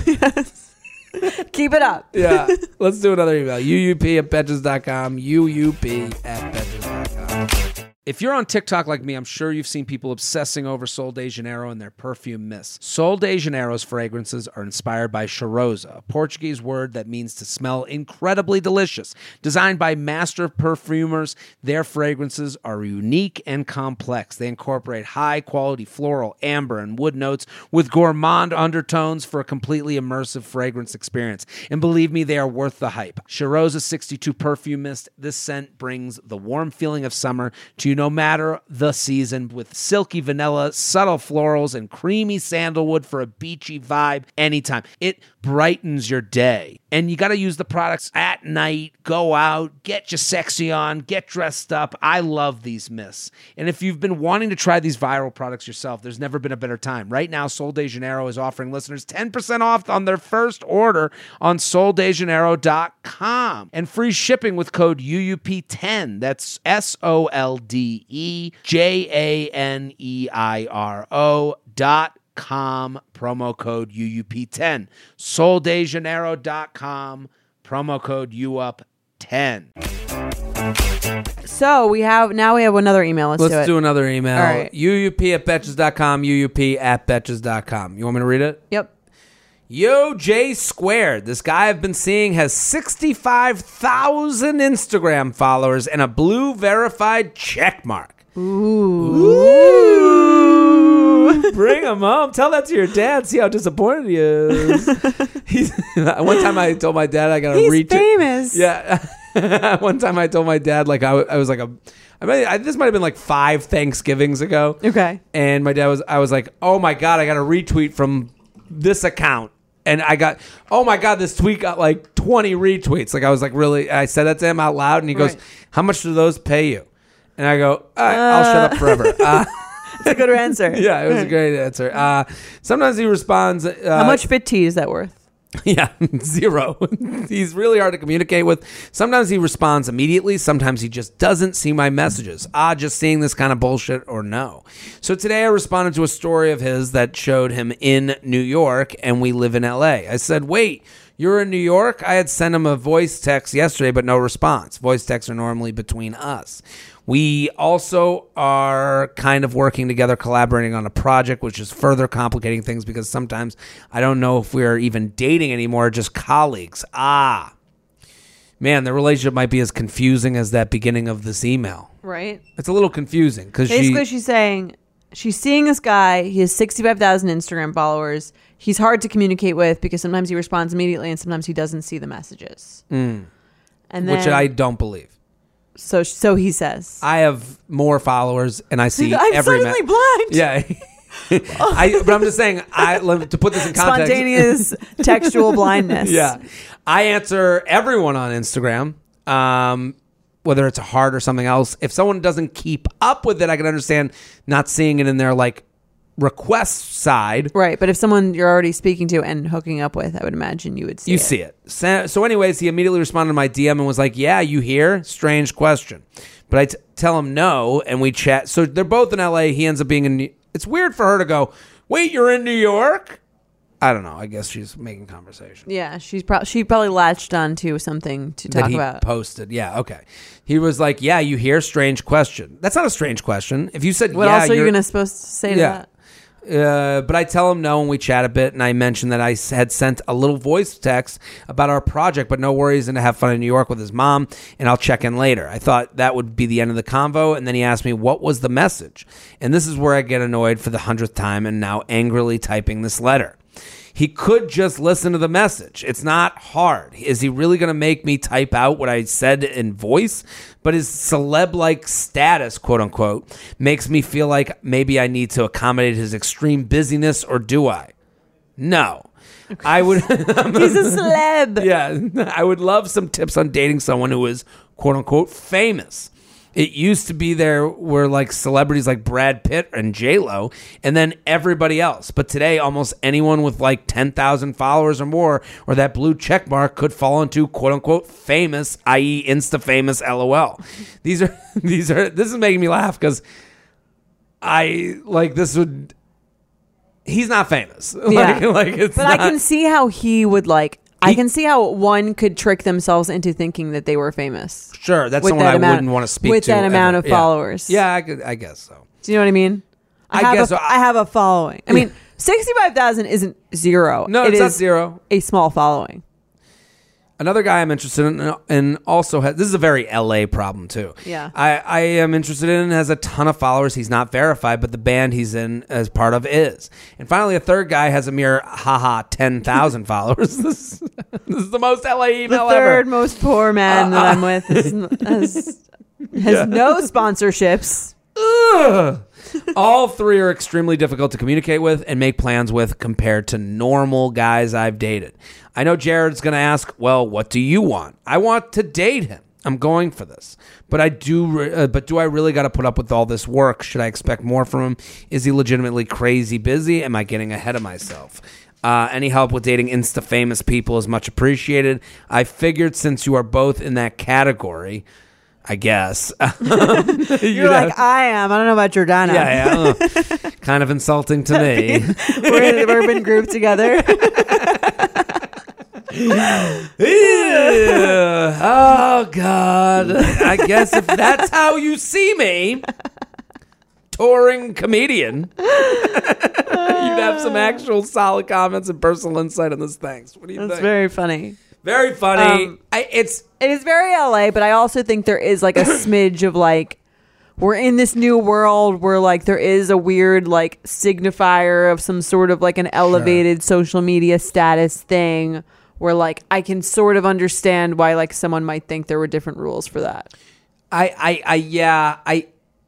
Keep it up. Yeah. Let's do another email. U U P at Betches dot com. U U P at Betches dot com. If you're on TikTok like me, I'm sure you've seen people obsessing over Sol de Janeiro and their perfume mist. Sol de Janeiro's fragrances are inspired by cheirosa, a Portuguese word that means to smell incredibly delicious. Designed by master perfumers, their fragrances are unique and complex. They incorporate high-quality floral, amber, and wood notes with gourmand undertones for a completely immersive fragrance experience. And believe me, they are worth the hype. Cheirosa sixty-two Perfume Mist, this scent brings the warm feeling of summer to you no matter the season, with silky vanilla, subtle florals, and creamy sandalwood for a beachy vibe anytime. It brightens your day. And you got to use the products at night, go out, get your sexy on, get dressed up. I love these mists. And if you've been wanting to try these viral products yourself, there's never been a better time. Right now, Sol de Janeiro is offering listeners ten percent off on their first order on sol de janeiro dot com and free shipping with code U U P ten. That's S O L D E J A N E I R O dot com, promo code U U P ten. sol de janeiro dot com, promo code U U P ten. So we have now we have another email. Let's, Let's do it. do another email. All right. U U P at Betches dot com, U U P at Betches dot com. You want me to read it? Yep. Yo, J Squared. This guy I've been seeing has sixty-five thousand Instagram followers and a blue verified check mark. Ooh. Bring him up. Tell that to your dad. See how disappointed he is. He's, one time I told my dad I got to He's reach famous. Yeah. One time I told my dad, like, I, I was like, a, I mean, I, this might have been like five Thanksgivings ago. Okay. And my dad was, I was like, oh my God, I got a retweet from this account. And I got, oh my God, this tweet got like twenty retweets. Like I was like, really, I said that to him out loud. And he goes, Right. how much do those pay you? And I go, all right, I'll shut up forever. Uh, That's a good answer. yeah, it was a great answer. Uh, sometimes he responds. Uh, How much fit tea is that worth? Yeah, zero. He's really hard to communicate with. Sometimes he responds immediately. Sometimes he just doesn't see my messages. Ah, just seeing this kind of bullshit or no. So today I responded to a story of his that showed him in New York and we live in L A. I said, wait, you're in New York? I had sent him a voice text yesterday, but no response. Voice texts are normally between us. We also are kind of working together, collaborating on a project, which is further complicating things because sometimes I don't know if we're even dating anymore, just colleagues. Ah. Man, the relationship might be as confusing as that beginning of this email. Right. It's a little confusing because Basically, she, she's saying she's seeing this guy. He has sixty-five thousand Instagram followers. He's hard to communicate with because sometimes he responds immediately and sometimes he doesn't see the messages. Mm, And then, which I don't believe. So so he says. I have more followers and I see I'm every suddenly me- blind. Yeah. I, but I'm just saying, I to put this in context. Spontaneous textual blindness. Yeah. I answer everyone on Instagram, um, whether it's a heart or something else. If someone doesn't keep up with it, I can understand not seeing it in their like request side. Right. But if someone you're already speaking to and hooking up with, I would imagine you would see You it. see it. So, so anyways, he immediately responded to my D M and was like, yeah, you here? Strange question. But I t- tell him no, and we chat. So they're both in L A. He ends up being in New- It's weird for her to go, wait, you're in New York? I don't know. I guess she's making conversation. Yeah, she's pro- she probably latched onto something to That talk he about. posted. Yeah, okay. He was like, yeah, you hear? Strange question. That's not a strange question. If you said, What yeah, else are you you're- going to supposed to say to Yeah. that? Uh, but I tell him no, and we chat a bit, and I mentioned that I s- had sent a little voice text about our project, but no worries, and to have fun in New York with his mom, and I'll check in later. I thought that would be the end of the convo, and then he asked me, what was the message? And this is where I get annoyed for the hundredth time and now angrily typing this letter. He could just listen to the message. It's not hard. Is he really going to make me type out what I said in voice? But his celeb-like status, quote unquote, makes me feel like maybe I need to accommodate his extreme busyness, or do I? No. I would. He's a celeb. Yeah. I would love some tips on dating someone who is, quote unquote, famous. It used to be there were like celebrities like Brad Pitt and J-Lo and then everybody else. But today, almost anyone with like ten thousand followers or more or that blue check mark could fall into quote unquote famous, that is Insta famous, LOL. These are, these are, this is making me laugh because I like this would, he's not famous. Yeah. like, like it's But not, I can see how he would like, I He- can see how one could trick themselves into thinking that they were famous. Sure, that's with someone that I amount- wouldn't want to speak with to. that amount ever. of Yeah. followers. Yeah, I, could, I guess so. Do you know what I mean? I, I have guess a, so. I have a following. I mean, sixty-five thousand isn't zero. No, It it's not is zero. a small following. Another guy I'm interested in, and also has, this is a very L A problem too. Yeah. I, I am interested in, has a ton of followers. He's not verified, but the band he's in as part of is. And finally, a third guy has a mere haha ten thousand followers. This, this is the most L A The email third ever. most poor man that I'm with is, has, has Yeah. no sponsorships. Ugh. All three are extremely difficult to communicate with and make plans with compared to normal guys I've dated. I know Jared's going to ask, well, what do you want? I want to date him. I'm going for this. But I do. Re- uh, but do I really got to put up with all this work? Should I expect more from him? Is he legitimately crazy busy? Am I getting ahead of myself? Uh, any help with dating Insta famous people is much appreciated. I figured since you are both in that category, I guess. You're like, I am. I don't know about Jordana. Yeah, yeah. uh, kind of insulting to me. we're, we're in group together. Yeah. Oh, God. I guess if that's how you see me, touring comedian, you'd have some actual solid comments and personal insight on this. Thanks. What do you That's think? very funny. Very funny. Um, I, it's It is very L A, but I also think there is like a smidge of like, we're in this new world where like there is a weird like signifier of some sort of like an elevated social media status thing where like I can sort of understand why like someone might think there were different rules for that. I, I, I, yeah, I.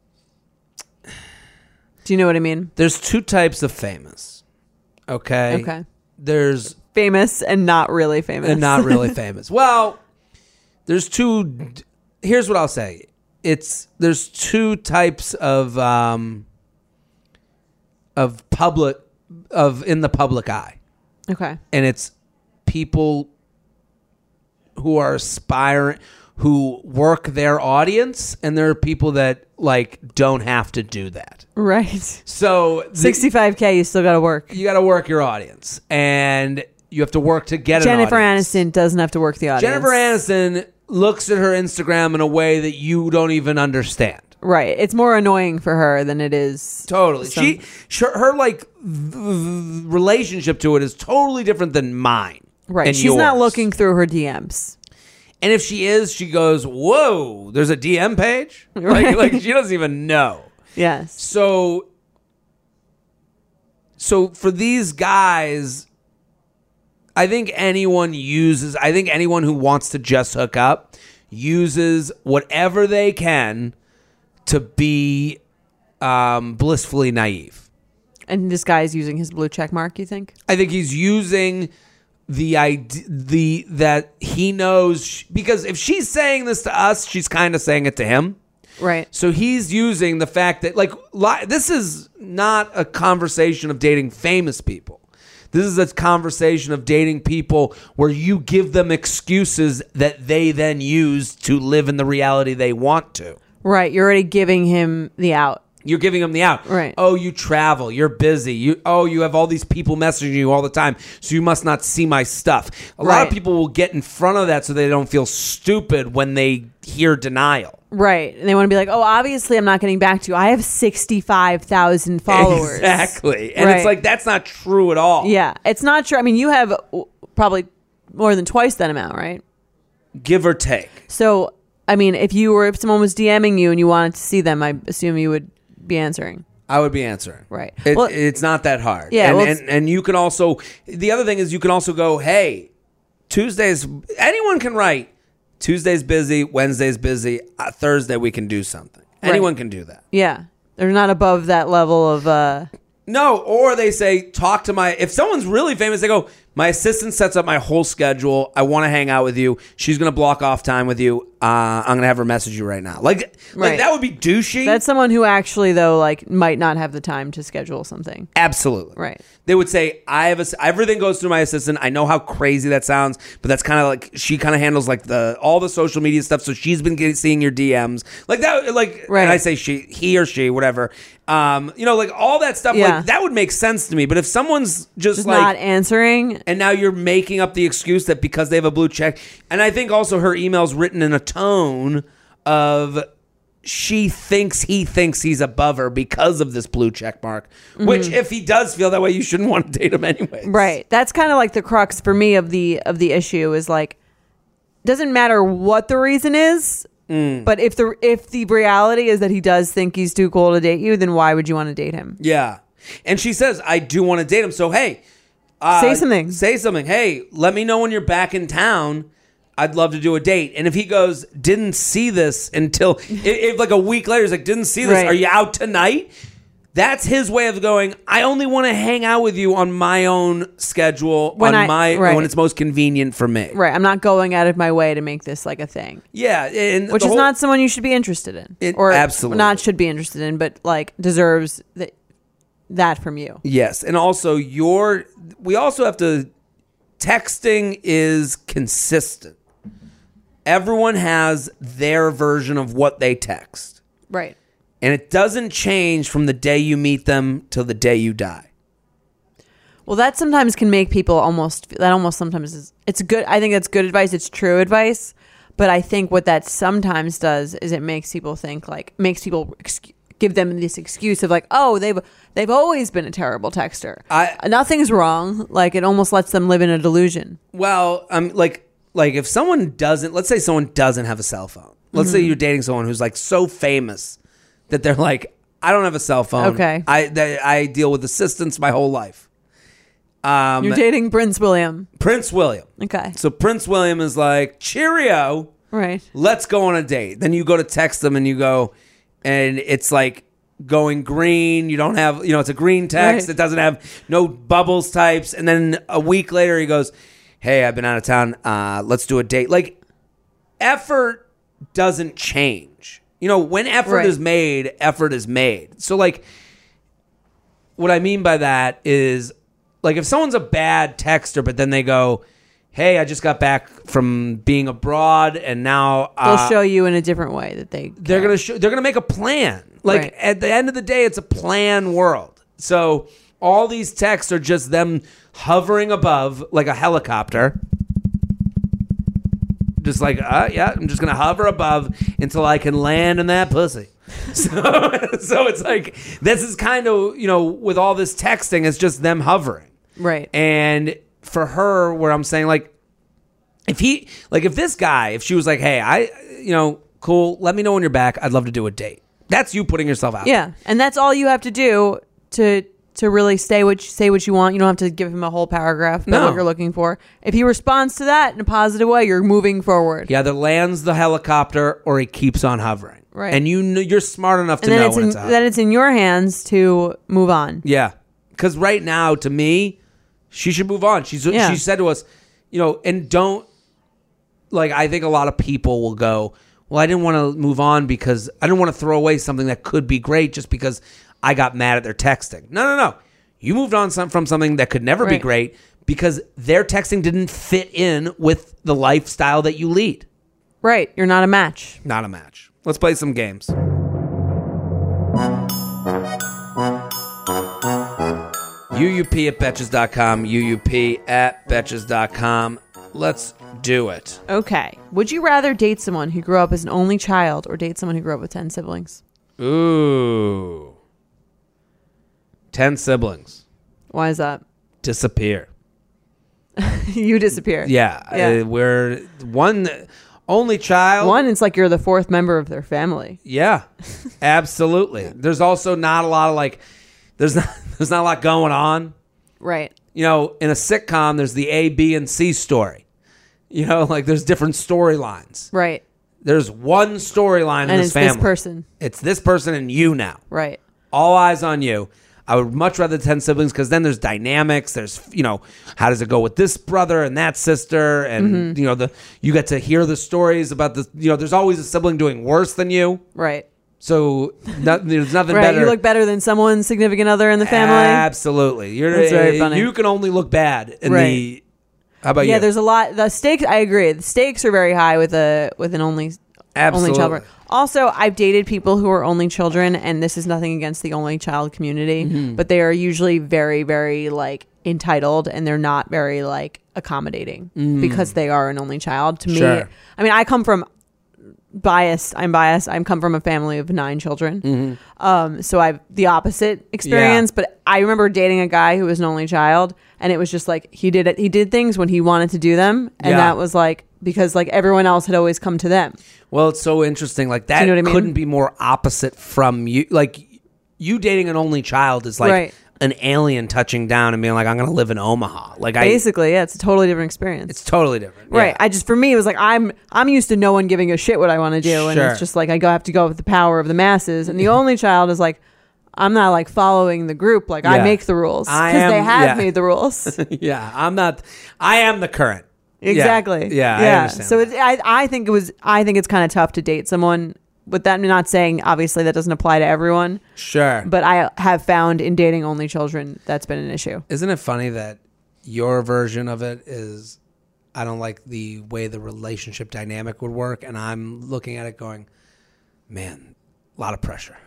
Do you know what I mean? There's two types of famous. Okay. Okay. There's Famous and not really famous. and not really famous. Well, there's two. Here's what I'll say. It's there's two types of um of public of in the public eye, Okay. and it's people who are aspiring, who work their audience, and there are people that like don't have to do that. Right. So the- sixty-five K, you still got to work. you got to work your audience, and you have to work to get Jennifer an audience. Aniston doesn't have to work the audience. Jennifer Aniston looks at her Instagram in a way that you don't even understand. Right. It's more annoying for her than it is. Totally. some- She, sure, her like th- th- relationship to it is totally different than mine. Right. and She's not yours. looking through her D Ms. And if she is, she goes, whoa, there's a D M page? Right. Like, like she doesn't even know. Yes. So, so for these guys, I think anyone uses, I think anyone who wants to just hook up uses whatever they can to be um, blissfully naive. And this guy's using his blue check mark, you think? I think he's using the idea, the that he knows, sh- because if she's saying this to us, she's kind of saying it to him. Right. So he's using the fact that, like, li- this is not a conversation of dating famous people. This is a conversation of dating people where you give them excuses that they then use to live in the reality they want to. Right. You're already giving him the out. You're giving them the out. Right. Oh, you travel. You're busy. You oh, you have all these people messaging you all the time, so you must not see my stuff. A lot Right. of people will get in front of that so they don't feel stupid when they hear denial. Right. And they want to be like, oh, obviously I'm not getting back to you. I have sixty-five thousand followers. Exactly. And Right. it's like, that's not true at all. Yeah. It's not true. I mean, you have uh, probably more than twice that amount, right? Give or take. So, I mean, if you were, if someone was DMing you and you wanted to see them, I assume you would be answering. I would be answering. Right. It, Well- it's not that hard. Yeah, And, well, and, and you can also, the other thing is you can also go, hey, Tuesdays, anyone can write, Tuesday's busy, Wednesday's busy, uh, Thursday we can do something. Anyone can do that. Yeah. They're not above that level of, uh, No, or they say, talk to my, if someone's really famous, they go, my assistant sets up my whole schedule. I want to hang out with you. She's going to block off time with you. Uh, I'm going to have her message you right now. Like, like Right. that would be douchey. that's someone who actually, though, like, might not have the time to schedule something. Absolutely. Right. They would say, I have a, everything goes through my assistant. I know how crazy that sounds, but that's kind of like, she kind of handles like the, all the social media stuff. So she's been getting, seeing your D Ms like that. Like, Right. and I say she, he or she, whatever. Um, you know, like all that stuff, Yeah. like that would make sense to me. But if someone's just, Just like, not answering. and now you're making up the excuse that because they have a blue check. And I think also her email's written in a tone of she thinks he thinks he's above her because of this blue check mark, which if he does feel that way, you shouldn't want to date him anyway. Right. That's kind of like the crux for me of the of the issue is like, doesn't matter what the reason is, but if the if the reality is that he does think he's too cool to date you, then why would you want to date him? Yeah. And she says, I do want to date him. So, hey, uh, Say something. Say something. Hey, let me know when you're back in town. I'd love to do a date. And if he goes, didn't see this until, if, if like a week later, he's like, didn't see this. Right. Are you out tonight? That's his way of going, I only want to hang out with you on my own schedule, When on I- my right. when it's most convenient for me. Right. I'm not going out of my way to make this like a thing, Yeah. And which the is whole- not someone you should be interested in, It- or absolutely. not should be interested in, but like deserves that that from you. Yes. And also, your, we also have to, texting is consistent. Everyone has their version of what they text. Right. And it doesn't change from the day you meet them till the day you die. Well, that sometimes can make people almost, that almost sometimes is, it's good. I think that's good advice. It's true advice. But I think what that sometimes does is it makes people think like, makes people ex- give them this excuse of like, oh, they've, they've always been a terrible texter. I- Nothing's wrong. Like it almost lets them live in a delusion. Well, um, like, like if someone doesn't, let's say someone doesn't have a cell phone. Let's say you're dating someone who's like so famous that they're like, I don't have a cell phone. Okay. I that, I deal with assistants my whole life. Um, You're dating Prince William. Prince William. Okay. So Prince William is like, cheerio, Right. let's go on a date. Then you go to text them and you go, and it's like going green. You don't have, you know, it's a green text. Right. It doesn't have no bubbles types. And then a week later he goes, hey, I've been out of town. Uh, let's do a date. Like, effort doesn't change. You know, when effort Right. is made, effort is made. So, like, what I mean by that is, like, if someone's a bad texter, but then they go, hey, I just got back from being abroad, and now They'll uh, show you in a different way that they they're care. gonna show, they're gonna make a plan. Like Right. at the end of the day, it's a plan world. So all these texts are just them hovering above like a helicopter. Just like, uh, yeah, I'm just gonna hover above until I can land in that pussy. So, so it's like this is kind of, you know, with all this texting, it's just them hovering. Right. And for her, where I'm saying like, if he, like, if this guy, if she was like, hey, I, you know, cool, let me know when you're back. I'd love to do a date. That's you putting yourself out Yeah. there. And that's all you have to do to to really say what you, say what you want. You don't have to give him a whole paragraph about No. what you're looking for. If he responds to that in a positive way, you're moving forward. He either lands the helicopter or he keeps on hovering. Right. And you know, you're smart enough to And then know it's when in, it's out. then it's in your hands to move on. Yeah. Because right now, to me, she should move on. She's Yeah. She said to us, you know, and don't, like, I think a lot of people will go, well, I didn't want to move on because I didn't want to throw away something that could be great just because I got mad at their texting. No, no, no. You moved on some, from something that could never be Right. great because their texting didn't fit in with the lifestyle that you lead. Right. You're not a match. Not a match. Let's play some games. U U P at Betches dot com. U U P at Betches dot com. Let's do it. Okay. Would you rather date someone who grew up as an only child or date someone who grew up with ten siblings? Ooh. Ten siblings. Why is that? Disappear. You disappear. Yeah. Yeah. Uh, we're one only child. One, it's like you're the fourth member of their family. Yeah. Absolutely. There's also not a lot of like, there's not, there's not a lot going on. Right. You know, in a sitcom, there's the A, B, and C story. You know, like there's different storylines. Right. There's one storyline in And this it's family. this person. It's this person and you now. Right. All eyes on you. I would much rather ten siblings because then there's dynamics. There's, you know, how does it go with this brother and that sister? And, Mm-hmm. you know, the you get to hear the stories about the, you know, there's always a sibling doing worse than you. Right. So no, there's nothing Right. better. You look better than someone's significant other in the family. Absolutely. You're, That's very uh, funny. You can only look bad in Right. the. How about Yeah, you? there's a lot. The stakes, I agree. The stakes are very high with a with an only Absolutely. only child. Also, I've dated people who are only children, and this is nothing against the only child community, Mm-hmm. but they are usually very, very like entitled, and they're not very like accommodating because they are an only child. To me, Mm. Sure. I mean, I come from biased. I'm biased. I come from a family of nine children, Mm-hmm. um, so I've the opposite experience. But I remember dating a guy who was an only child, and it was just like he did it. He did things when he wanted to do them, and Yeah. that was like because like everyone else had always come to them. Well, it's so interesting. Like that you know what I mean? couldn't be more opposite from you. Like you dating an only child is like Right. an alien touching down and being like, "I'm going to live in Omaha." Like I, Basically, yeah, it's a totally different experience. it's totally different. Right. Yeah. I just for me it was like I'm I'm used to no one giving a shit what I want to do, and Sure. it's just like I go have to go with the power of the masses. And the only child is like I'm not like following the group. Like I Yeah. make the rules I because they am- have yeah. made the rules. yeah, I'm not. I am the current. Yeah. Exactly. Yeah. I Yeah. understand So that. it's, I I think it was I think it's kind of tough to date someone. With that, I'm not saying obviously that doesn't apply to everyone, Sure. but I have found in dating only children that's been an issue. Isn't it funny that your version of it is, I don't like the way the relationship dynamic would work, and I'm looking at it going, man, a lot of pressure.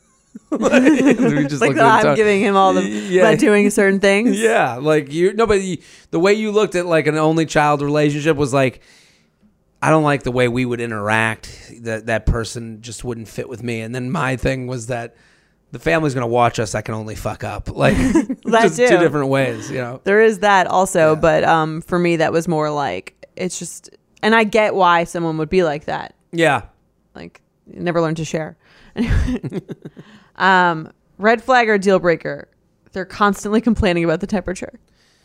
We just Like looked at I'm each other. giving him all the Yeah. about doing certain things. Yeah, like you. No, but you, the way you looked at like an only child relationship was like, I don't like the way we would interact. That that person just wouldn't fit with me. And then my thing was that the family's gonna watch us. I can only fuck up. Like That just too. two different ways. You know. There is that also, Yeah. but um, for me, that was more like it's just, and I get why someone would be like that. Yeah. Like, you never learn to share. um, red flag or deal breaker? They're constantly complaining about the temperature.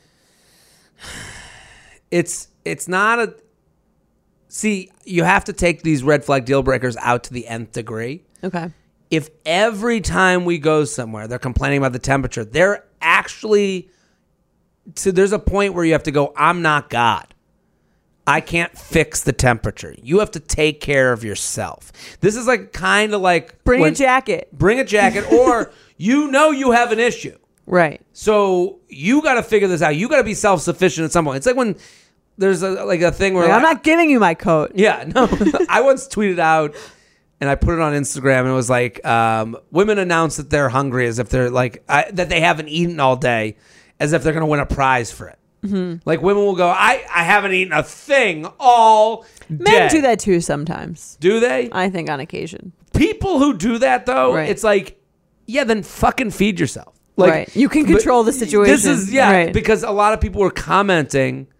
It's it's not a. See, you have to take these red flag deal breakers out to the nth degree. Okay. If every time we go somewhere they're complaining about the temperature, they're actually, so there's a point where you have to go, I'm not God. I can't fix the temperature. You have to take care of yourself. This is like kind of like Bring when- a jacket. Bring a jacket, or you know you have an issue. Right. So you got to figure this out. You got to be self-sufficient at some point. It's like when there's a, like a thing where Like, I'm like- not giving you my coat. yeah, no. I once tweeted out, and I put it on Instagram, and it was like, um, women announce that they're hungry as if they're like, I, that they haven't eaten all day, as if they're going to win a prize for it. Mm-hmm. Like women will go, I, I haven't eaten a thing all day. Men do that too sometimes. Do they? I think on occasion. People who do that, though, Right. it's like, yeah, then fucking feed yourself. Like, Right. You can but control the situation. This is, yeah, Right. because a lot of people were commenting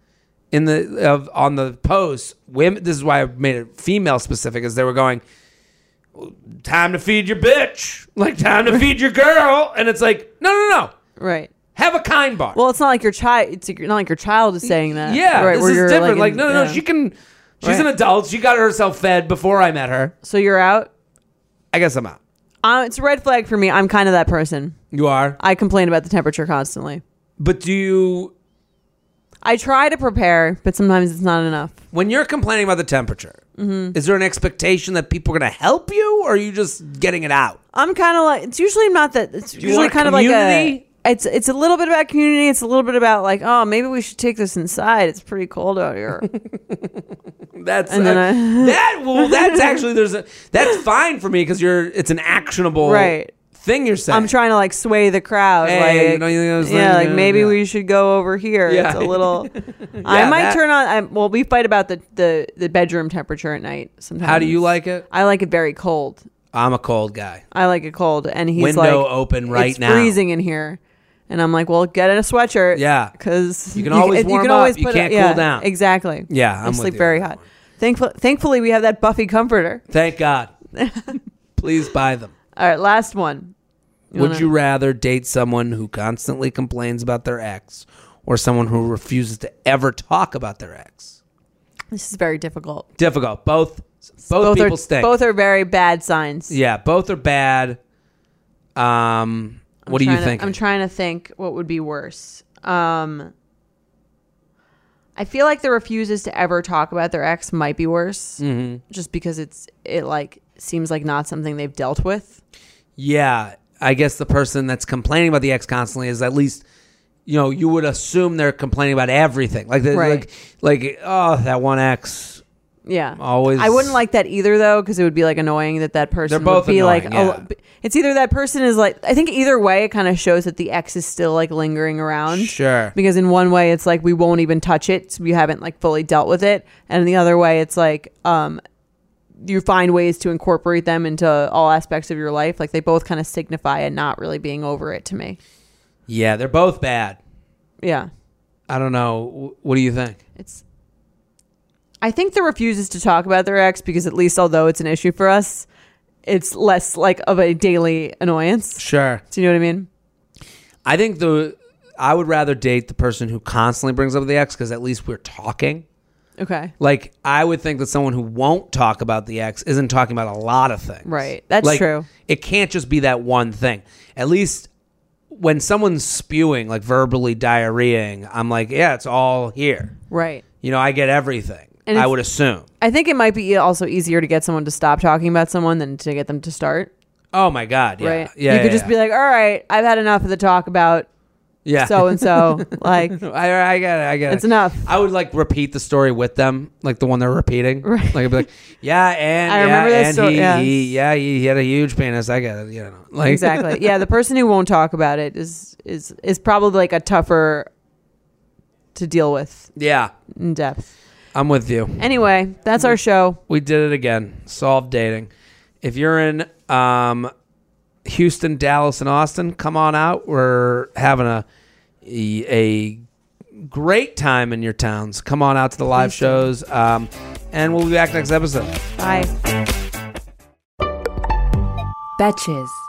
in the of on the post, women. This is why I made it female specific, is they were going, time to feed your bitch, like time to feed your girl, and it's like, no, no, no, Right. have a kind bar. Well, it's not like your child. It's not like your child is saying that. yeah, right, this where is you're, different. Like, in- no, no, yeah. no, she can. She's Right. an adult. She got herself fed before I met her. So you're out. I guess I'm out. Uh, it's a red flag for me. I'm kind of that person. You are, I complain about the temperature constantly. but do you? I try to prepare, but sometimes it's not enough. When you're complaining about the temperature, Mm-hmm. is there an expectation that people are going to help you, or are you just getting it out? I'm kind of like, it's usually not that. It's you usually want kind of like a. community? It's it's a little bit about community. It's a little bit about like, oh, maybe we should take this inside. It's pretty cold out here. That's And then uh, I- that. Well, that's actually there's a that's fine for me because you're it's an actionable Right. thing you're saying. I'm trying to like sway the crowd. Hey, like, you know, you know, it's yeah, like, like uh, maybe yeah. we should go over here. Yeah. It's a little. I might that- turn on. I, well, we fight about the, the the bedroom temperature at night. Sometimes. How do you like it? I like it very cold. I'm a cold guy. I like it cold, and he's Window like, open right it's now. freezing in here, and I'm like, well, get in a sweatshirt. Yeah. because You can always warm up. You can't cool down. Exactly. Yeah, I I'm sleep with you very on that hot. one. Thankful, thankfully, we have that Buffy comforter. Thank God. Please buy them. All right, last one. Would wanna- you rather date someone who constantly complains about their ex, or someone who refuses to ever talk about their ex? This is very difficult. Difficult. Both. Both, people are, stink. Both are very bad signs. Yeah, both are bad. Um, I'm what do you trying to- think? I'm trying to think what would be worse. Um, I feel like the refuses to ever talk about their ex might be worse, Mm-hmm. just because it's it like seems like not something they've dealt with. Yeah, I guess the person that's complaining about the ex constantly is at least, you know, you would assume they're complaining about everything. Like, the, Right. like, like, oh, that one ex. Yeah, Always- I wouldn't like that either, though, because it would be like annoying that that person They're both would be annoying, like, yeah. oh, it's either that person is like. I think either way, it kind of shows that the ex is still like lingering around. Sure. Because in one way, it's like we won't even touch it, so we haven't like fully dealt with it, and in the other way, it's like um, you find ways to incorporate them into all aspects of your life. Like they both kind of signify a not really being over it to me. Yeah, they're both bad. Yeah, I don't know. What do you think? it's. I think the refuses to talk about their ex because at least although it's an issue for us, it's less like of a daily annoyance. Sure. Do you know what I mean? I think the I would rather date the person who constantly brings up the ex because at least we're talking. Okay. Like, I would think that someone who won't talk about the ex isn't talking about a lot of things. Right. That's Like, true. It can't just be that one thing. At least when someone's spewing, like verbally diarrheaing, I'm like, yeah, it's all here. Right. You know, I get everything. And I it's- would assume. I think it might be also easier to get someone to stop talking about someone than to get them to start. Oh my God. Yeah. Right. Yeah. You yeah, could just yeah. be like, all right, I've had enough of the talk about yeah. so and so. Like, I, I get it. I get it. it's enough. I would like repeat the story with them, like the one they're repeating. Right. Like I'd be like, yeah, and I yeah, remember this and story, he, yeah. he, yeah, he, he had a huge penis. I get it. You know, like Exactly. Yeah. The person who won't talk about it is is is probably like a tougher to deal with Yeah, in depth. I'm with you. Anyway, that's our show. We did it again. Solved dating. If you're in um, Houston, Dallas, and Austin, come on out. We're having a a great time in your towns. Come on out to the live Please do. shows, um, and we'll be back next episode. Bye. Betches.